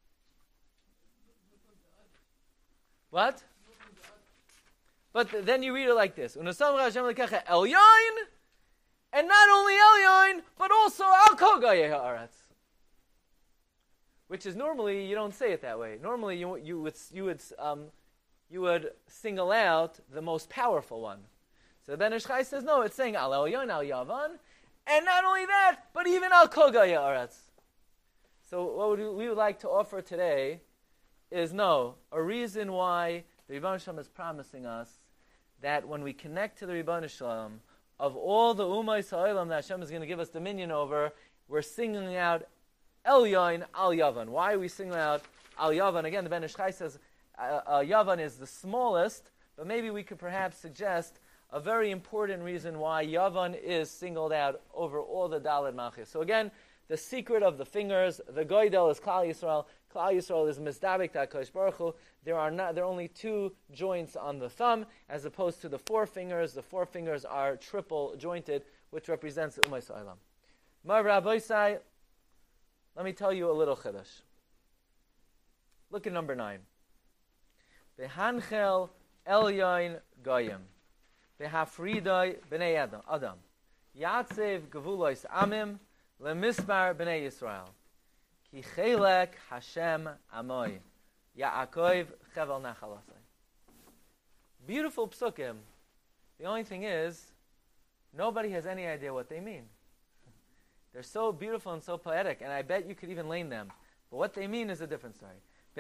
What? But th- then you read it like this. Unasam Hashem lekecha Elyon, and not only Elyon, but also Al Kol Goyei Ha'aretz. Which is normally, you don't say it that way. Normally you you would you would um, you would single out the most powerful one. So Ben Ish Chai says, no, it's saying Al Elyon, Al Yavan, and not only that, but even Al Kol Goyei Ha'aretz. So what would we, we would like to offer today is, no, a reason why the Rebbeinu Shalom is promising us that when we connect to the Rebbeinu Shalom, of all the Umay Sa'ilam that Hashem is going to give us dominion over, we're singling out Elyon Al Yavan. Why are we singling out Al Yavan? Again, the Ben Ish Chai says uh, uh, Yavan is the smallest, but maybe we could perhaps suggest a very important reason why Yavan is singled out over all the Daled Malchus. So again, the secret of the fingers, the Goydel is Klal Yisrael, Klal Yisrael is Mizdabek Ta'Kosh Baruch Hu. There are not, there are only two joints on the thumb, as opposed to the four fingers. The four fingers are triple jointed, which represents Umay Sa'ilam. Mar Rabbeisai, let me tell you a little chiddush. Look at number nine. Behanchel Elyon Goyim. Behafridai Bnei Adam. Yatsev Gevulois Amim. Lemismar Bnei Yisrael. Ki Chelek Hashem Amoy. Yaakov Chevel Nachalasai. Beautiful psukim. The only thing is, nobody has any idea what they mean. They're so beautiful and so poetic, and I bet you could even lane them. But what they mean is a different story.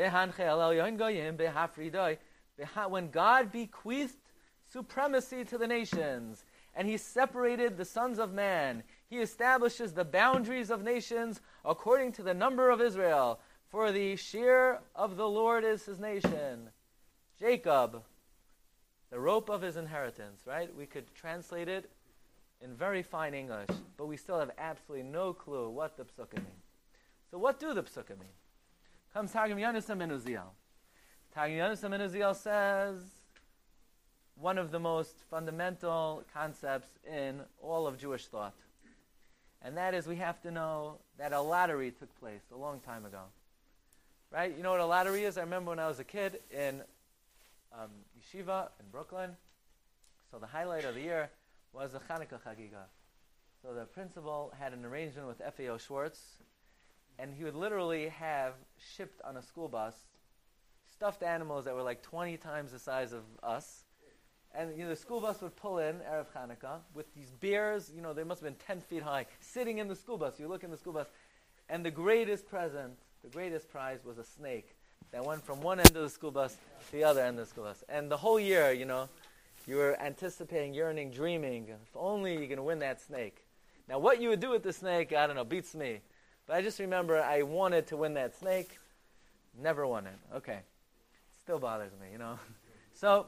When God bequeathed supremacy to the nations, and He separated the sons of man, He establishes the boundaries of nations according to the number of Israel. For the shear of the Lord is His nation. Jacob, the rope of his inheritance, right? We could translate it in very fine English, but we still have absolutely no clue what the psukim mean. So what do the psukim mean? Comes Targum Yonasan ben Uziel. Targum Yonasan ben Uziel says one of the most fundamental concepts in all of Jewish thought. And that is, we have to know that a lottery took place a long time ago. Right? You know what a lottery is? I remember when I was a kid in um, yeshiva in Brooklyn. So the highlight of the year was the Chanukah Chagiga. So the principal had an arrangement with F A O Schwartz, and he would literally have shipped on a school bus stuffed animals that were like twenty times the size of us. And you know, the school bus would pull in, Erev Chanukah, with these bears, you know, they must have been ten feet high, sitting in the school bus. You look in the school bus, and the greatest present, the greatest prize was a snake that went from one end of the school bus to the other end of the school bus. And the whole year, you know, you were anticipating, yearning, dreaming, if only you can win that snake. Now, what you would do with the snake, I don't know, beats me. But I just remember I wanted to win that snake, never won it. Okay. Still bothers me, you know. So,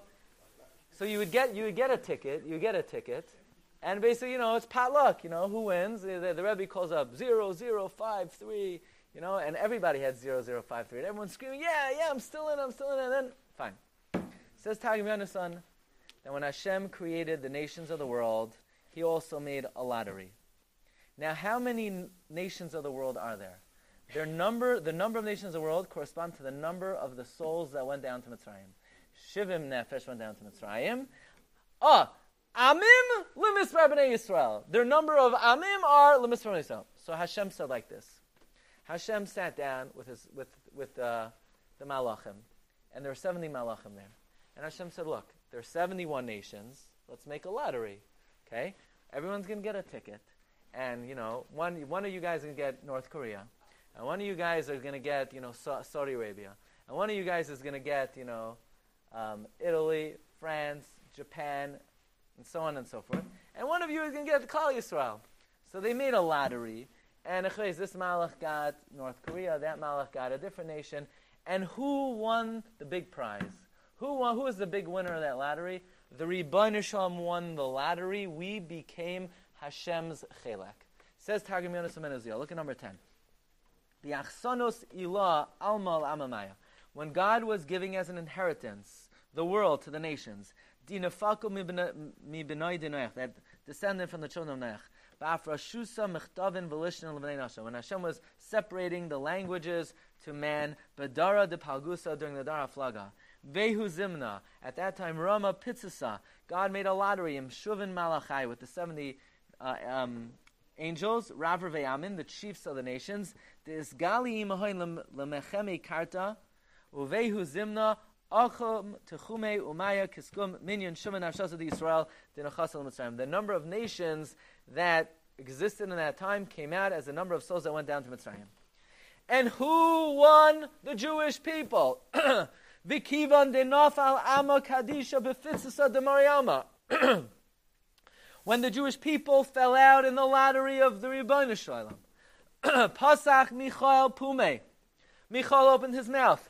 so you would get you would get a ticket, you get a ticket, and basically, you know, it's potluck, you know, who wins? The, the, the Rebbe calls up zero, zero, five, three, you know, and everybody had zero, zero, five, three. And everyone's screaming, yeah, yeah, I'm still in, I'm still in, and then, fine. Says Targum Yonasan that when Hashem created the nations of the world, He also made a lottery. Now, how many n- nations of the world are there? Their number, the number of nations of the world correspond to the number of the souls that went down to Mitzrayim. Shivim nefesh went down to Mitzrayim. Ah, Amim l'misbar b'nei Yisrael. Their number of Amim are l'misbar b'nei Yisrael. So Hashem said like this. Hashem sat down with his with with uh, the Malachim, and there were seventy Malachim there. And Hashem said, look, there are seventy-one nations. Let's make a lottery. Okay? Everyone's going to get a ticket. And, you know, one one of you guys is going to get North Korea. And one of you guys are going to get, you know, Sa- Saudi Arabia. And one of you guys is going to get, you know, um, Italy, France, Japan, and so on and so forth. And one of you is going to get Klal Yisrael. So they made a lottery. And this Malach got North Korea, that Malach got a different nation. And who won the big prize? Who won? Who was the big winner of that lottery? The Rebbeinu Shalom won the lottery. We became Hashem's Chelek. Says Targum Yonasan ben Uziel. Look at number ten. Liachsonos ilah alma amamaya. When God was giving as an inheritance the world to the nations, dinafaku mibnai dinoach, that descended from the children of Noach. Ba'afrashusa mechtavin v'lishnan l'vnei nasha. When Hashem was separating the languages to man, Badara de Palgusa during the Dara Flaga. Vehu Zimna. At that time, Rama Pitzasa. God made a lottery in Shuvin Malachai with the seventy uh, um, angels, Raver Ve'amin, the chiefs of the nations. The Isgali Imahoin Lemechemi Karta. Uvehu Zimna. Achum Techume Umaya Kiskum Minyan Shuman Hashasa de Israel Dinachasal Mitzrayim. The number of nations that existed in that time came out as the number of souls that went down to Mitzrayim. And who won the Jewish people? Vikivan de Nafal Amma Kadisha Befitzasa de Mariama. When the Jewish people fell out in the lottery of the Rebbeinu Shalom. Pasach Michael Pume. Michael opened his mouth.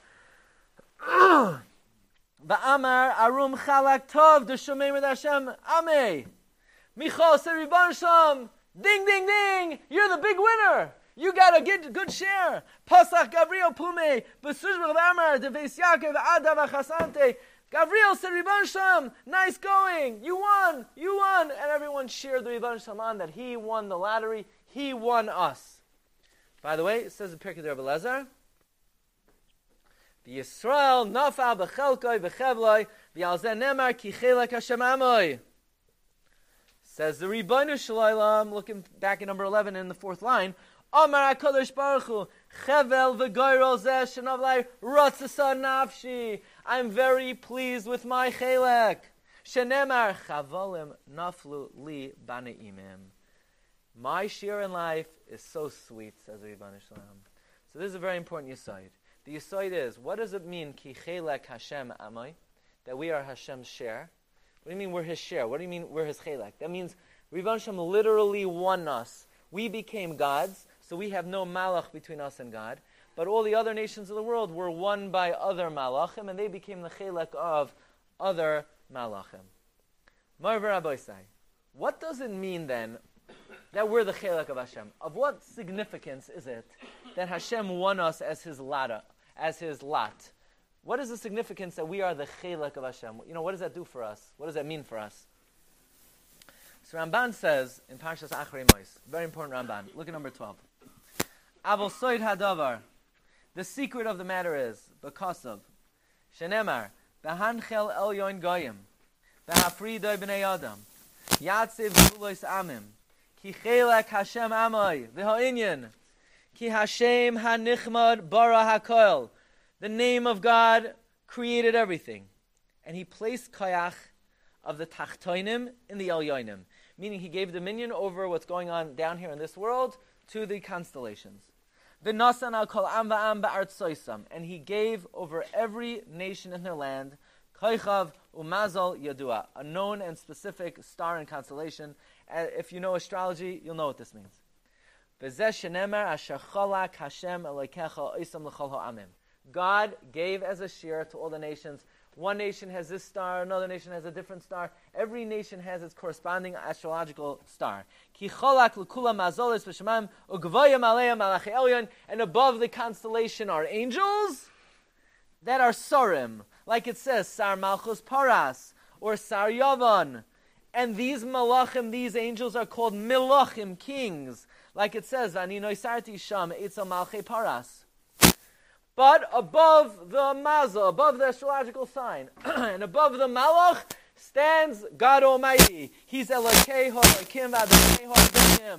Ba'amar Arum Chalak Tov de Shomei Hashem Amei. Michal said, Rebbeinu Shalom, ding, ding, ding, you're the big winner. You got a good, good share. Pasach Gabriel Pume, Besushbach Amar, Deves Yaakov, Adav Achasante. Gabriel said, Rebbeinu Shalom, nice going. You won, you won. And everyone cheered the Rebbeinu Shalom on that he won the lottery. He won us. By the way, it says in Pirkei Rebbe Lezer, Yisrael nafal b'chelkoi b'chevloi v'yalzen nemar ki chelek Hashem amoi. Says the Rebbeinu Shalom, looking back at number eleven in the fourth line, Amar HaKadosh Baruch Hu, Chevel v'goyrol zeh shenavlai ratzasa nafshi. I'm very pleased with my chelek. Shenemar chavolim naflu li b'neimim. My share in life is so sweet, says the Rebbeinu Shalom. So this is a very important yesod. The yesod is, what does it mean, ki chelek Hashem amai, that we are Hashem's share? What do you mean we're His share? What do you mean we're His chelek? That means Rebbeinu Hashem literally won us. We became gods, so we have no malach between us and God. But all the other nations of the world were won by other malachim, and they became the chelek of other malachim. Marver Rabbeisai, what does it mean then that we're the chelek of Hashem? Of what significance is it that Hashem won us as His lata, as His lot? What is the significance that we are the chelek of Hashem? You know, what does that do for us? What does that mean for us? So Ramban says in Parshas Acharei Mos, very important Ramban. Look at number twelve. Avol soid hadavar. The secret of the matter is because of Shenemar Behanchel Elyon Goyim Behafridoi Bnei Adam Yatziv Gulois Amim Ki Chelek Hashem Amoi V'Ha'inyan Ki Hashem HaNichmad Bara HaKoil. The name of God created everything, and He placed Koyach of the Tachtoinim in the Elyonim, meaning He gave dominion over what's going on down here in this world to the constellations. V'nasan al kol am va'am ba'artsoisam, and He gave over every nation in their land Koychav umazal yadua, a known and specific star and constellation. Uh, if you know astrology, you'll know what this means. V'zeh shenemer asher cholak Hashem Elokecha oisam l'chol ha'amim. God gave as a share to all the nations. One nation has this star, another nation has a different star. Every nation has its corresponding astrological star. Ki cholak l'kula mazolis v'shemam ugvayim aleim malachi elyon, and above the constellation are angels that are sarim, like it says, Sar Malchus Paras, or Sar Yavan. And these malachim, these angels are called milachim, kings, like it says, Ani noisarti sham etzel malchei Paras. But above the mazah, above the astrological sign, and above the malach, stands God Almighty. He's Elokei Ha'Elokim V'Adonai Ha'Elokim.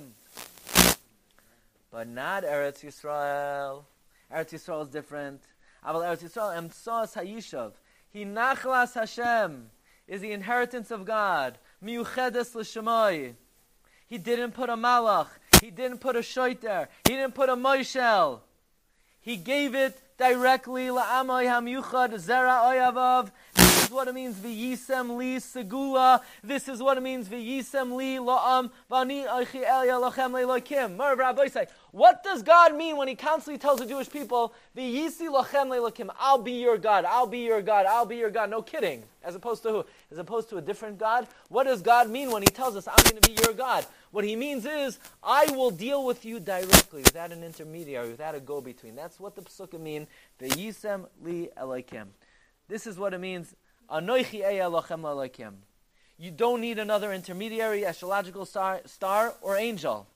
But not Eretz Yisrael. Eretz Yisrael is different. Aval Eretz Yisrael Emtsas Hayishav. He Nachlas Hashem is the inheritance of God. Miuchedes L'Shemai. He didn't put a malach. He didn't put a shoiter. He didn't put a moishel. He gave it directly la'amay hamyuchad zera oyavav is what it means, v'yisem li segula. This is what it means, v'yisem li la'am v'ani oichi elia lochem le'lokim. Merav Rabbi say, what does God mean when he constantly tells the Jewish people, v'yisi lochem le'lokim, I'll be your God, I'll be your God, I'll be your God. No kidding. As opposed to who? As opposed to a different God? What does God mean when he tells us, I'm going to be your God? What he means is, I will deal with you directly, without an intermediary, without a go-between. That's what the Pesukim mean, v'yisem li elokim. This is what it means, anoichi eya lochem le'lokim. You don't need another intermediary, astrological star, star or angel.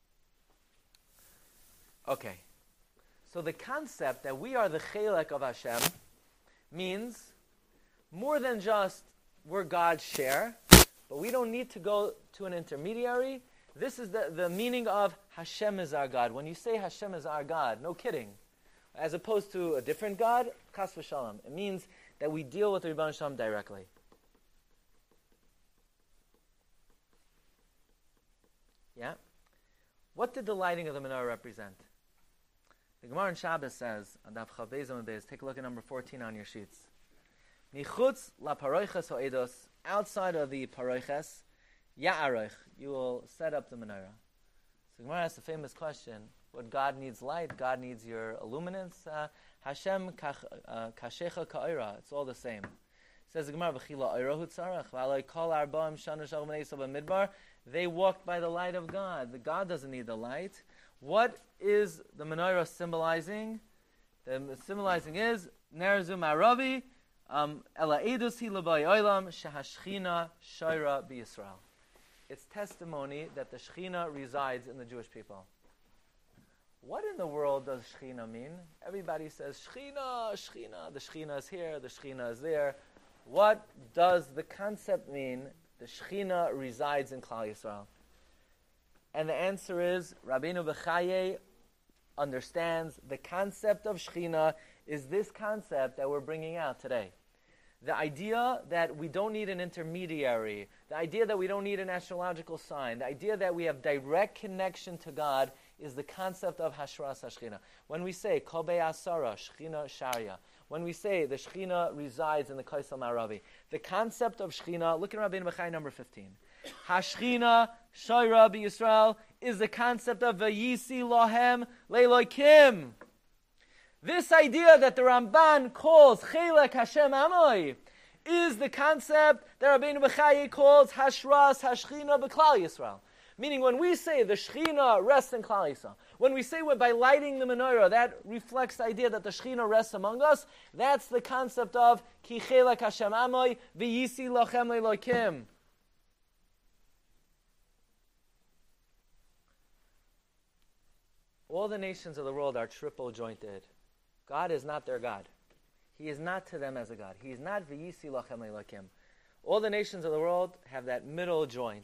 Okay. So the concept that we are the chelek of Hashem means more than just we're God's share, but we don't need to go to an intermediary. This is the, the meaning of Hashem is our God. When you say Hashem is our God, no kidding. As opposed to a different God, Chas v'Shalom. It means that we deal with the Rebbeinu Shalom directly. Yeah? What did the lighting of the menorah represent? The Gemara in Shabbos says, on Daf Chav Beis Amud Beis, take a look at number fourteen on your sheets. Michutz la paroiches ha'edos, outside of the paroiches, ya'aroich, you will set up the menorah. So Gemara asks the famous question, what God needs light, God needs your illuminance. Uh, Hashem kashecha ka'ira, it's all the same. It says the Gemara, v'chila oirahu tzarach, v'aloi kol arba'im shana shalom ne'esav b'midbar, they walked by the light of God. The God doesn't need the light. What is the menorah symbolizing? The symbolizing is, ner zu ma'aravi, ela edus hi l'bay olam, shehashchina shayra b'Yisrael. It's testimony that the Shechina resides in the Jewish people. What in the world does Shechina mean? Everybody says, Shechina, Shechina, the Shechina is here, the Shechina is there. What does the concept mean, the Shechina resides in Klal Yisrael? And the answer is, Rabbeinu Bechaye understands the concept of Shechina is this concept that we're bringing out today. The idea that we don't need an intermediary, the idea that we don't need an astrological sign, the idea that we have direct connection to God is the concept of Hashras HaShechina. When we say, Kol Be'asara, Shechina Sharia, when we say the Shechina resides in the Kaisel Ma'aravi, the concept of Shechina, look at Rabbeinu Bechaye number fifteen. Hashchina Shaira B'Yisrael is the concept of Vayisi Lohem Le'Elokim. This idea that the Ramban calls Chelek Hashem Amoy is the concept that Rabbeinu Bechaye calls Hashras Hashchina B'Klal Yisrael. Meaning when we say the Shechina rests in Klal Yisrael, when we say by lighting the menorah, that reflects the idea that the Shechina rests among us, that's the concept of Ki Chelek Hashem Amoy V'Yisi Lochem Le'Elokim. All the nations of the world are triple jointed. God is not their God. He is not to them as a God. He is not v'yisi lachem le'elakim. All the nations of the world have that middle joint.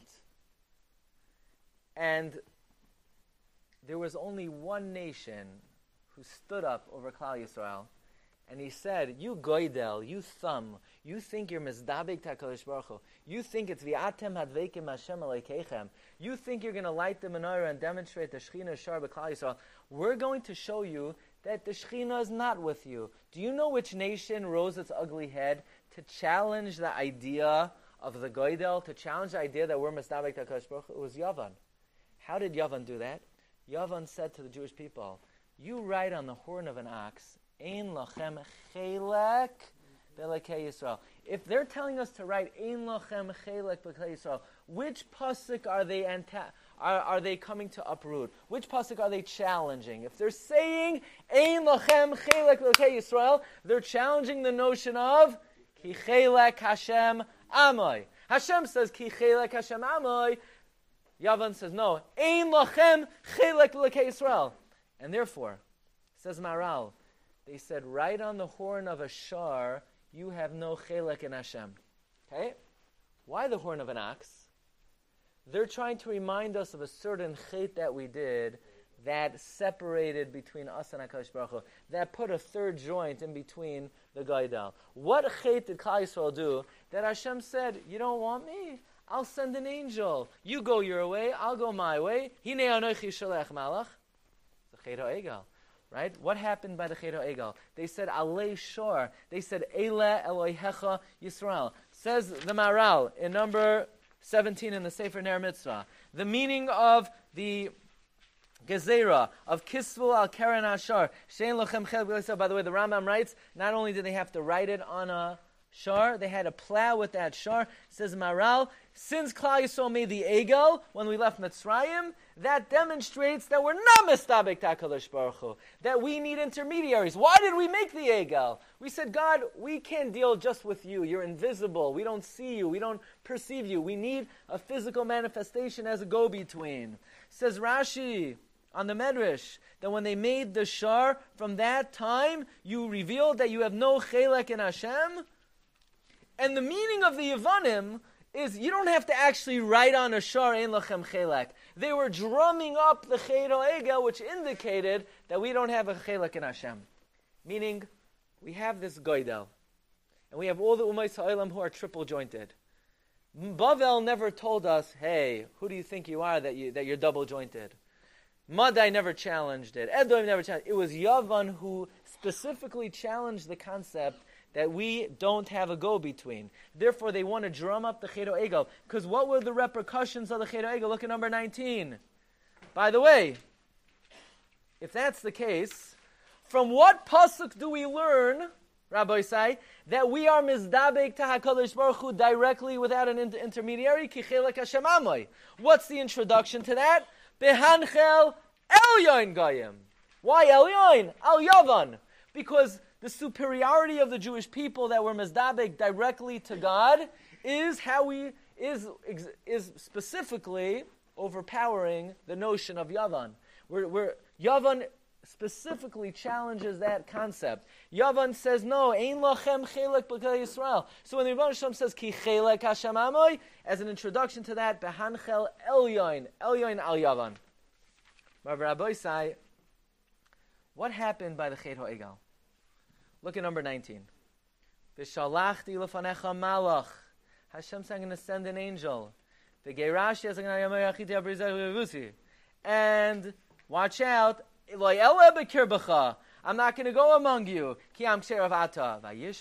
And there was only one nation who stood up over Klal Yisrael, and he said, you goydel, you thumb, you think you're mizdabek ta'kadosh baruch Hu. You think it's v'atem hadveikim Hashem aleikeichem. You think you're going to light the menorah and demonstrate the Shechina Shar b'Klal Yisrael. We're going to show you that the Shechina is not with you. Do you know which nation rose its ugly head to challenge the idea of the goydel, to challenge the idea that we're mizdabek ta'kadosh baruch Hu? It was Yavan. How did Yavan do that? Yavan said to the Jewish people, you ride on the horn of an ox, Ein lachem chelek b'elokei Yisrael. If they're telling us to write Ein lachem chelek b'elokei Yisrael, which pasuk are they anta- are, are they coming to uproot? Which pasuk are they challenging? If they're saying Ein lachem chelek b'elokei Yisrael, they're challenging the notion of Ki chelek Hashem Amoy. Hashem says Ki chelek Hashem Amoy. Yavan says no. Ein lachem chelek b'elokei Yisrael. And therefore, says Maral, they said, right on the horn of a shar, you have no chelek in Hashem. Okay? Why the horn of an ox? They're trying to remind us of a certain chet that we did that separated between us and HaKadosh Baruch Hu, that put a third joint in between the Gaidal. What chet did Klal Yisrael do that Hashem said, you don't want me? I'll send an angel. You go your way, I'll go my way. Hinei anochi sholech malach. It's a chet ha'egal. Right? What happened by the Chet HaEgel? They said, Alei Shor. They said, Eile Elohecha Yisrael. Says the Maral in number seventeen in the Sefer Ner Mitzvah. The meaning of the Gezerah of Kisvu al Keren Ashar. Shein lochem chel b'Yisrael. By the way, the Rambam writes, not only did they have to write it on a shar, they had to plow with that shar. Says Maral, since Klal Yisrael made the Egel when we left Mitzrayim, that demonstrates that we're not mistabek HaKadosh Baruch Hu, that we need intermediaries. Why did we make the Egel? We said, God, we can't deal just with you. You're invisible. We don't see you. We don't perceive you. We need a physical manifestation as a go-between. Says Rashi on the Medrash, that when they made the shar, from that time, you revealed that you have no chelek in Hashem. And the meaning of the Yevanim is you don't have to actually write on a shar, Ein Lachem Chelek. They were drumming up the Chet HaEgel, which indicated that we don't have a Chelek in Hashem. Meaning, we have this Goydel. And we have all the Umayis HaOlam who are triple jointed. Bavel never told us, hey, who do you think you are that, you, that you're double jointed? Madai never challenged it. Edom never challenged it. It was Yavan who specifically challenged the concept that we don't have a go-between. Therefore, they want to drum up the Chet HaEgel. Because what were the repercussions of the Chet HaEgel? Look at number nineteen. By the way, if that's the case, from what pasuk do we learn, Rabbi Isai, that we are mizdabek to HaKadosh Baruch Hu directly without an inter- intermediary? Ki chelek Hashem amoy. What's the introduction to that? Behanchel Elyon Goyim. Why Elyon? Al Yavan. Because the superiority of the Jewish people that were mizdabek directly to God is how we is is specifically overpowering the notion of Yavan. We're, we're, Yavan specifically challenges that concept. Yavan says, no, Ein lachem chelek b'Klal Yisrael. So when the Rebbeinu Shalom says, Ki chelek Hashem amoy, as an introduction to that, Behanchel Elyon, Elyon al Yavan. Rabbi Isai, what happened by the Chet HaEgel? Look at number nineteen. V'shalachti lefanecha malach. Hashem's going to send an angel. And watch out, I'm not going to go among you. Klal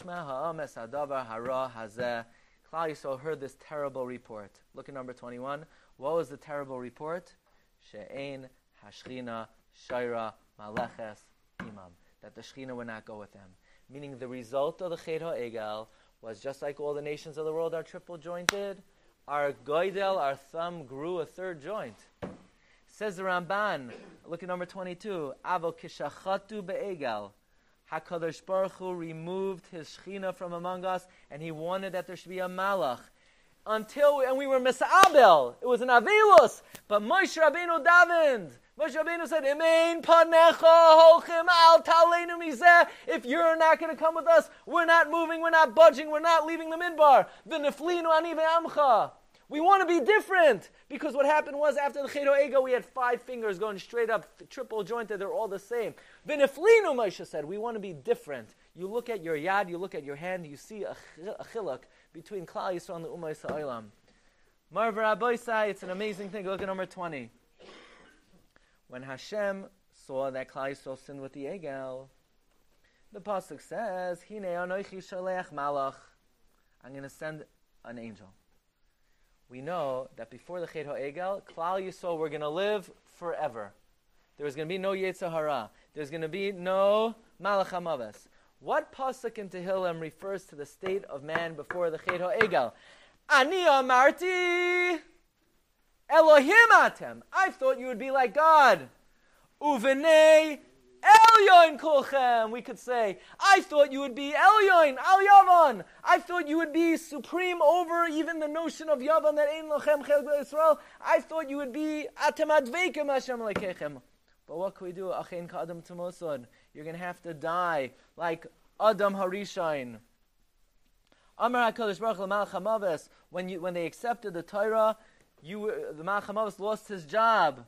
Yisrael heard this terrible report. Look at number twenty-one. What was the terrible report? She'ein hashchina shaira maleches imam. That the Shechina would not go with them. Meaning the result of the Chet HaEgel was just like all the nations of the world are triple jointed, our goydel, our thumb, grew a third joint. Says the Ramban, look at number twenty-two, Avo kishachatu be'egel. HaKadosh Baruch Hu removed his Shechina from among us, and he wanted that there should be a malach. Until, and we were Mesa'abel. It was an Avilus. But Moshe Rabbeinu davened. Moshe Rabbeinu said, Emein panecha holchem al taleinu mizeh. If you're not going to come with us, we're not moving, we're not budging, we're not leaving the midbar. V'neflinu ani ve'amcha. We want to be different. Because what happened was, after the Chet HaEgel, we had five fingers going straight up, triple jointed, they're all the same. V'neflinu, Moshe said, we want to be different. You look at your yad, you look at your hand, you see a, a chiluk between Klal Yisrael and the Ummah Yisraelim. Marv Rabbi Isai, it's an amazing thing. Look at number twenty. When Hashem saw that Klal Yisrael sinned with the Egel, the pasuk says, "Hine anochi sholech malach." I'm going to send an angel. We know that before the Chet HaEgel, Klal Yisrael were going to live forever. There was going to be no Yetzer Hara. There's going to be no Malach HaMaves. What pasuk in Tehillim refers to the state of man before the Chet HaEgel? Ani amarti Elohim atem. I thought you would be like God. Uvenei Elyon kulchem. We could say, I thought you would be Elyon, Al Yavan. I thought you would be supreme over even the notion of Yavan that Ein Lochem Chel B'Yisrael. I thought you would be Atem Adveikim Hashem Lekechem. But what can we do? Achein Ka'adam Tumosod. You're going to have to die like Adam Harishain. Amar HaKadosh Baruch Hu Malach HaMaves. When you when they accepted the Torah, you the Malach HaMaves lost his job.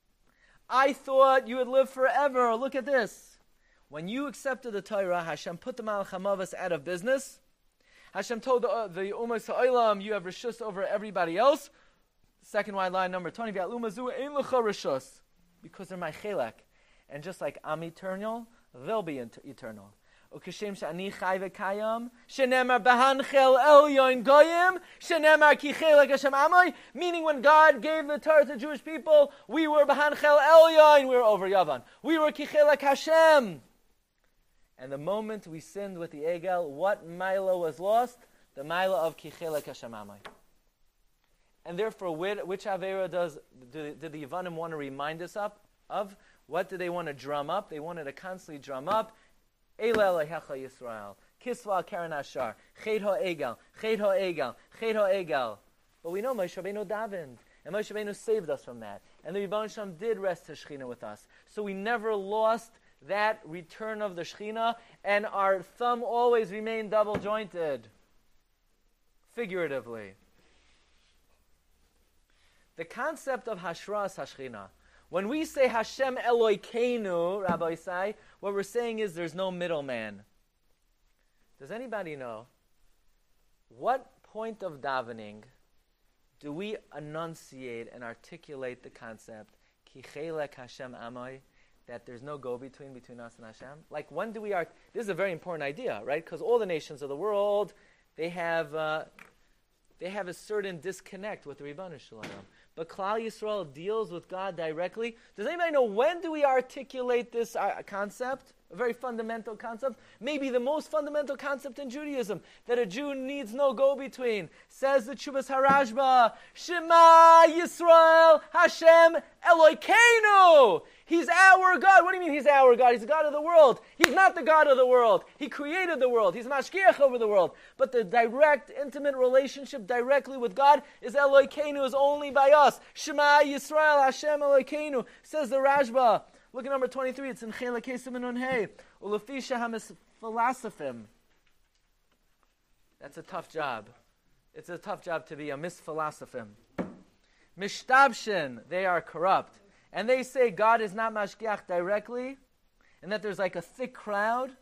I thought you would live forever. Look at this. When you accepted the Torah, Hashem put the Malach HaMaves out of business. Hashem told the, uh, the Ummah Sa'olam, you have rishus over everybody else. Second wide line, number twenty. Because they're my chelek. And just like I'm eternal, they'll be inter- eternal. Ukashem shani chai v'kayam, shenemar b'hanchel elyon goyim, shenemar kichelek Hashem amoy. Meaning, when God gave the Torah to Jewish people, we were b'hanchel elyon, we were over Yavan. We were kichelek Hashem. And the moment we sinned with the Egel, what Mila was lost? The Mila of kichelek Hashem amoy. And therefore, which Avera does did the Yevanim want to remind us up of? What did they want to drum up? They wanted to constantly drum up. Eile Elohecha Yisrael, Kisva Karen Ashar, Chet HaEgel, Chet HaEgel, Chet HaEgel. But we know Moshe Rabbeinu davened, and Moshe Rabbeinu saved us from that. And the Rebbeinu Shalom did rest His Shechina with us. So we never lost that return of the Shechina, and our thumb always remained double-jointed, figuratively. The concept of Hashras HaShechina, when we say Hashem Elokeinu, Rabbi Isai, what we're saying is there's no middleman. Does anybody know what point of davening do we enunciate and articulate the concept Kichelek Hashem Amoy, that there's no go-between between us and Hashem? Like, when do we art? This is a very important idea, right? Because all the nations of the world, they have uh, they have a certain disconnect with the Ribbanu Shalom. But Klal Yisrael deals with God directly. Does anybody know when do we articulate this uh, concept? A very fundamental concept. Maybe the most fundamental concept in Judaism, that a Jew needs no go-between. Says the Chubas HaRashba, Shema Yisrael Hashem Elokeinu. He's our God. What do you mean He's our God? He's the God of the world. He's not the God of the world. He created the world. He's Mashgiach over the world. But the direct, intimate relationship directly with God is Elokeinu, is only by us. Shema Yisrael Hashem Elokeinu. Says the Rashba. Look at number twenty-three. It's in Chelek Kesem and Unhei. Ulefisha hamis philosophim. That's a tough job. It's a tough job to be a misphilosophim. Mishtabshin, they are corrupt. And they say God is not mashgiach directly, and that there's like a thick crowd.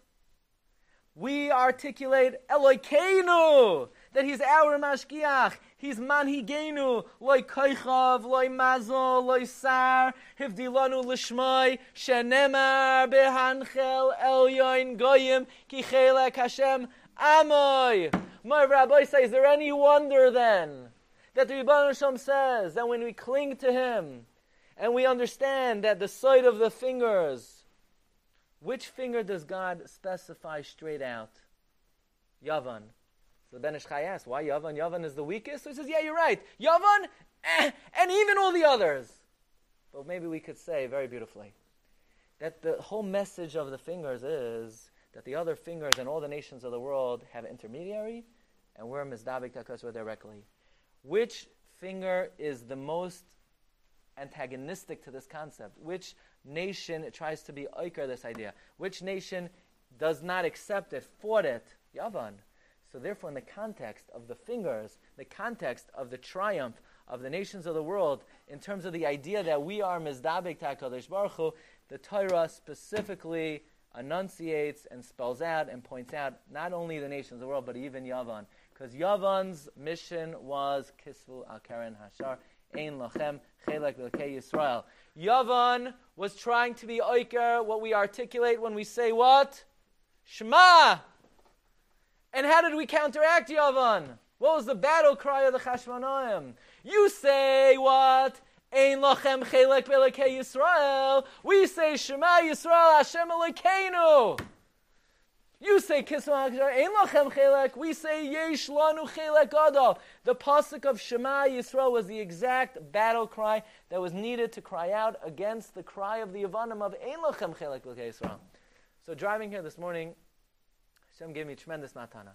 We articulate Elokeinu, that He's our mashgiach. He's manhigenu, loy koichav, loy mazel, loy sar, hivdilanu lishmai, shenemar behanchel elyon goyim, kichelek Hashem amoy. My Rabbi says, is there any wonder then that the Rebbeinu Shalom says that when we cling to Him and we understand that the side of the fingers, which finger does God specify straight out? Yavan. So the Ben Ish Chai asks, why Yavan? Yavan is the weakest? So he says, yeah, you're right. Yavan eh, and even all the others. But maybe we could say very beautifully that the whole message of the fingers is that the other fingers in all the nations of the world have an intermediary, and we're Mizdabik Takaswa directly. Which finger is the most antagonistic to this concept? Which nation tries to be oiker this idea? Which nation does not accept it, fought it? Yavan. So therefore, in the context of the fingers, the context of the triumph of the nations of the world, in terms of the idea that we are Mizdabek HaKadosh Baruch Hu, the Torah specifically enunciates and spells out and points out not only the nations of the world, but even Yavan. Because Yavan's mission was Kisvu al Karen Hashar, Ein Lachem Chelek V'Lkei Yisrael. Yavan was trying to be oiker, what we articulate when we say what? Shema! And how did we counteract Yavan? What was the battle cry of the Chashmonaim? You say what? Ein lachem chelek v'elokei Yisrael. We say Shema Yisrael Hashem Elokeinu. You say Kisma Ein lachem chelek. We say Yesh lanu chelek gadol. The pasuk of Shema Yisrael was the exact battle cry that was needed to cry out against the cry of the Yavanim of Ein lachem chelek v'elokei Yisrael. So driving here this morning, Hashem gave me tremendous matana.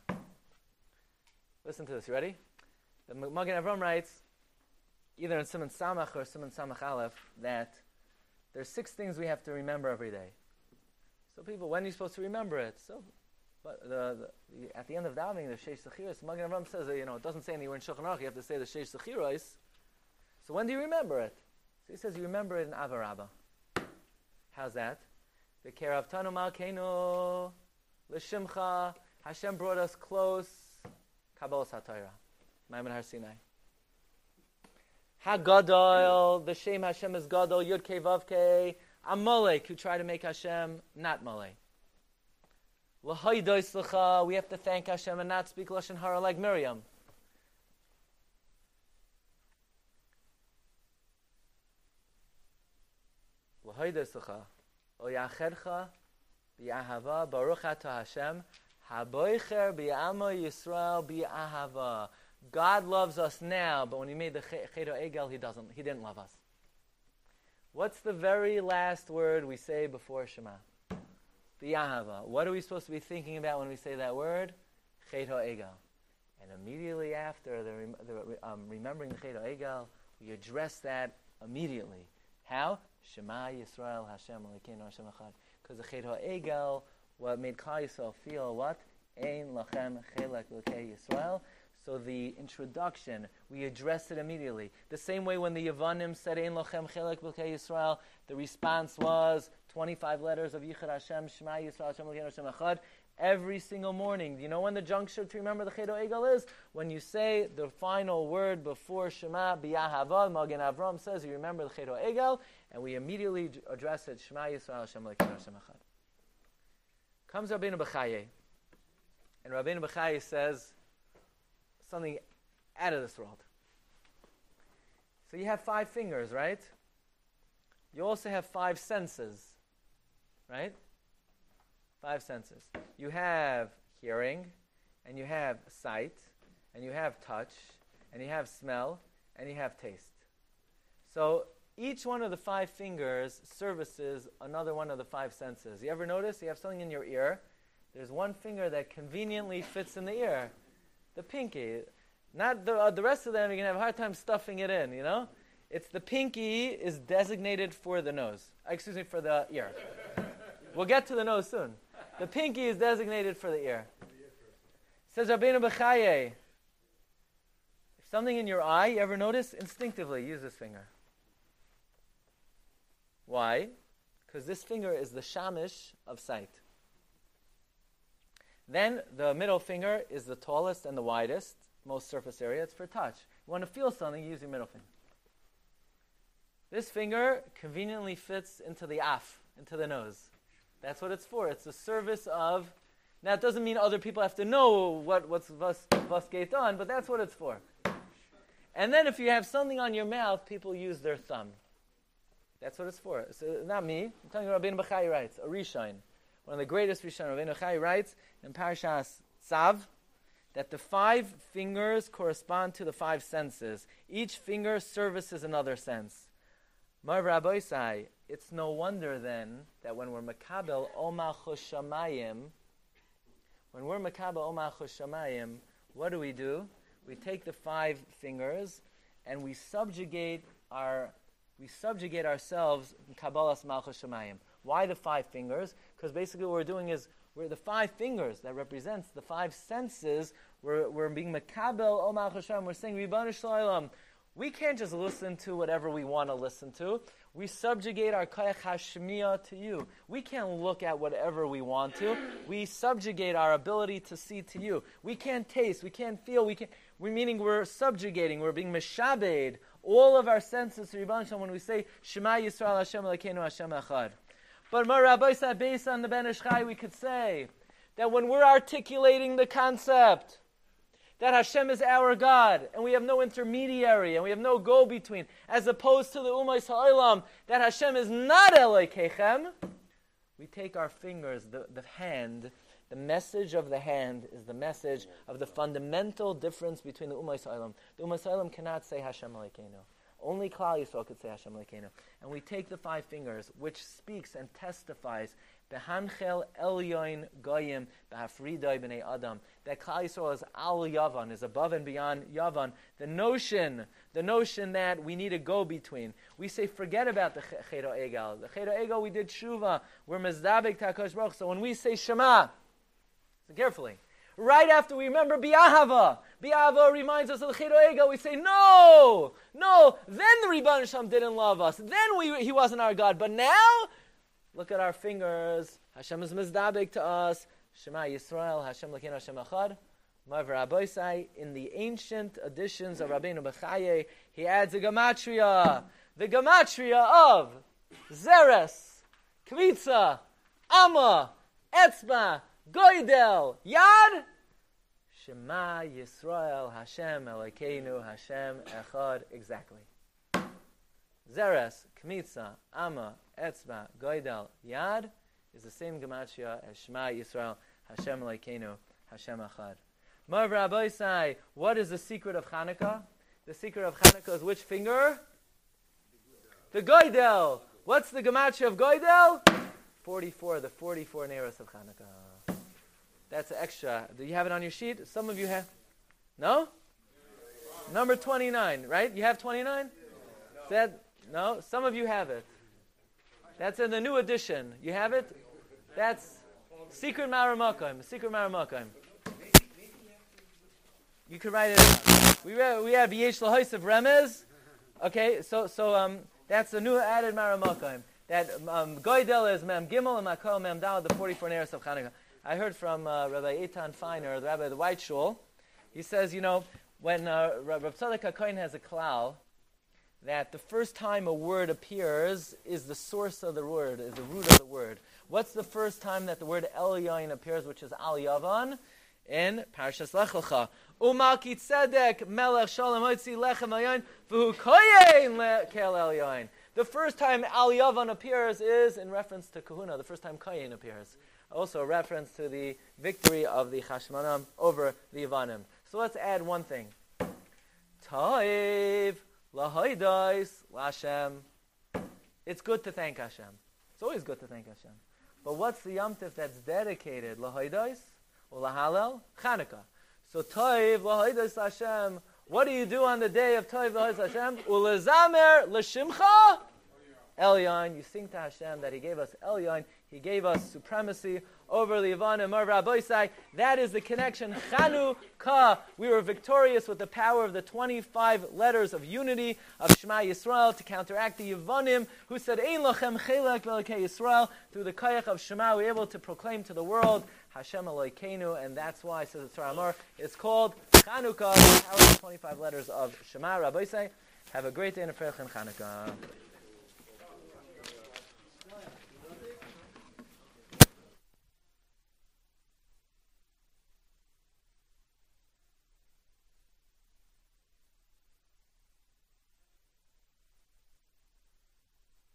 Listen to this. You ready? The Magen Avram writes, either in Siman Samach or Siman Samach Aleph, that there's six things we have to remember every day. So people, when are you supposed to remember it? So, but the, the, at the end of davening, the Sheish Sechiros, Magen Avram says that, you know, it doesn't say anywhere in Shulchan Aruch you have to say the Sheish Sechiros. So when do you remember it? So he says you remember it in Avarabba. How's that? The Kerav Tanu Malkeinu L'Shimcha, Hashem brought us close. Kabbalas HaTorah, Maimon Har Sinai. HaGadol, the Shem Hashem is Gadol, Yud Kei Vav Kei, Amalek, who tried to make Hashem not Malek. L'haidos l'cha, we have to thank Hashem and not speak Lashon Hara like Miriam. L'haidos l'cha, o yachedcha b'yahava, baruch atah Hashem, haboicher b'yamo Yisrael b'yahava. God loves us now, but when He made the Chet HaEgel, He doesn't. He didn't love us. What's the very last word we say before Shema? B'yahava. What are we supposed to be thinking about when we say that word? Chet HaEgel. And immediately after the, the um, remembering the Chet HaEgel, we address that immediately. How? Shema Yisrael Hashem Elokeinu Hashem Echad. Because the Chet HaEgel, what made Klal Yisrael feel what? Ein lachem chelek l'kei Yisrael. So the introduction, we address it immediately. The same way when the Yevanim said, Ein lochem chelek b'kei Yisrael, the response was twenty-five letters of Yichud Hashem, Shema Yisrael, Hashem Elokeinu Hashem Echad. Every single morning. Do you know when the juncture to remember the Chet HaEgel is? When you say the final word before Shema, B'yahava, Magen Avram says, you remember the Chet HaEgel, and we immediately address it, Shema Yisrael, Hashem Elokeinu Hashem Echad. Comes Rabbeinu Bechaye, and Rabbeinu Bechaye says, something out of this world. So you have five fingers, right? You also have five senses, right? Five senses. You have hearing, and you have sight, and you have touch, and you have smell, and you have taste. So each one of the five fingers services another one of the five senses. You ever notice you have something in your ear? There's one finger that conveniently fits in the ear. The pinky. Not the uh, the rest of them, you're going to have a hard time stuffing it in, you know? It's the pinky is designated for the nose. Excuse me, for the ear. We'll get to the nose soon. The pinky is designated for the ear. Says Rabbeinu Bechaye, if something in your eye, you ever notice? Instinctively, use this finger. Why? Because this finger is the shamish of sight. Then the middle finger is the tallest and the widest, most surface area. It's for touch. You want to feel something, you use your middle finger. This finger conveniently fits into the af, into the nose. That's what it's for. It's the service of... Now, it doesn't mean other people have to know what, what's was, was gate on, but that's what it's for. And then if you have something on your mouth, people use their thumb. That's what it's for. So, not me. I'm telling you, Rabbeinu Bechaye writes, a Rishon. One of the greatest Rishon, Rabbeinu Bechaye writes in Parashas Tzav that the five fingers correspond to the five senses. Each finger services another sense. Mar Rabbeisai, it's no wonder then that when we're makabel Malchus Shamayim, when we're makabel Malchus Shamayim, what do we do? We take the five fingers and we subjugate our we subjugate ourselves in Kabbalas Malchus Shamayim. Why the five fingers? Because basically what we're doing is we're the five fingers that represents the five senses. We're, we're being makabel o Malchus Shamayim. We're saying Ribbono Shel Olam. We can't just listen to whatever we want to listen to. We subjugate our koyach hashmiya to you. We can't look at whatever we want to. We subjugate our ability to see to you. We can't taste. We can't feel. We can't. We meaning we're subjugating. We're being meshabed. All of our senses to Ribbono Shel Olam when we say Shema Yisrael Hashem Elokeinu Hashem Echad. But Mar Rabbeisai, based on the Ben Ish Chai, we could say that when we're articulating the concept that Hashem is our God, and we have no intermediary, and we have no go-between, as opposed to the Ummos Ha'olam, that Hashem is not Elokeichem, we take our fingers, the, the hand, the message of the hand is the message of the fundamental difference between the Ummos Ha'olam. The Ummos Ha'olam cannot say Hashem Elokeinu. Only Klal Yisrael could say Hashem Elokeinu. And we take the five fingers, which speaks and testifies Behanchel Elyon Goyim Behafridai B'nei Adam, that Klal Yisrael is Al Yavan, is above and beyond Yavan. The notion, the notion that we need a go-between. We say, forget about the Chet HaEgel. The Chet HaEgel, we did Shuvah. We're Mezdabek Ta'akadosh Baruch. So when we say Shema, listen carefully, right after we remember B'Ahava, B'Ahava reminds us of the Chet HaEgel, we say, no, no, then the Ribbono Shel Olam didn't love us. Then we, he wasn't our God. But now, look at our fingers. Hashem is mizdabek to us. Shema Yisrael, Hashem Elokeinu Hashem Echad. Mar Rabbeisai, in the ancient editions of Rabbeinu Bechaye, he adds a gematria. The gematria of Zeres Kvitza, Amma, Etzba, Goydel, Yad, Shema Yisrael, Hashem Elokeinu, Hashem Echad. Exactly. Zeres, Kmitza, Amma, Etzba, Goydel, Yad is the same gematria as Shema Yisrael, Hashem Elokeinu, Hashem Echad. Marv Rabbi Sai, what is the secret of Hanukkah? The secret of Hanukkah is which finger? The Goydel. What's the gematria of Goydel? forty-four, the forty-four Neros of Hanukkah. That's extra. Do you have it on your sheet? Some of you have. No? Number twenty-nine, right? You have twenty-nine? That, no? Some of you have it. That's in the new edition. You have it? That's Secret Maramakim. Secret Maramakim. You can write it down. We read, we have Yesh Lahois of Remez. Okay, so so um that's the new added Maramakim. That um, Goydel is Mem Gimel and Makol Mem Dal, the forty-four Neros of Hanukkah. I heard from uh, Rabbi Eitan Feiner, the Rabbi of the White Shul. He says, you know, when uh, Rabbi Tzadok HaKohen has a klal, that the first time a word appears is the source of the word, is the root of the word. What's the first time that the word Elyon appears, which is Al Yavan? In Parshas Lech Lecha. Umalki Tzedek Melech Shalom Hotzi Lechem Elyon V'hu Koyen Kel Elyon. The first time Al Yavan appears is in reference to Kahuna. The first time Koyen appears. Also a reference to the victory of the Chashmanam over the Yavanim. So let's add one thing. Taiv Lahaydais Lashem. It's good to thank Hashem. It's always good to thank Hashem. But what's the Yom Tif that's dedicated? Lahaydais? Lahalel, Chanukah. So Toiv Lahaydais Hashem. What do you do on the day of Toiv Lahaydais Hashem? Ulezamer L'Shimcha Elyon. You sing to Hashem that He gave us Elyon. He gave us supremacy over the Yavanim. Marv Rabbi Sai. That is the connection. Chanukah. We were victorious with the power of the twenty-five letters of unity of Shema Yisrael to counteract the Yavanim who said Ein lachem chelek v'elokei Yisrael. Through the kayach of Shema, we were able to proclaim to the world Hashem Elokeinu, and that's why, says the Tzar Amar, it's called Chanukah, the power of the twenty-five letters of Shema. Rabbi say, have a great day and a Freich and Chanukah.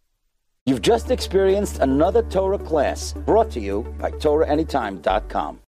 You've just experienced another Torah class brought to you by Torah Anytime dot com.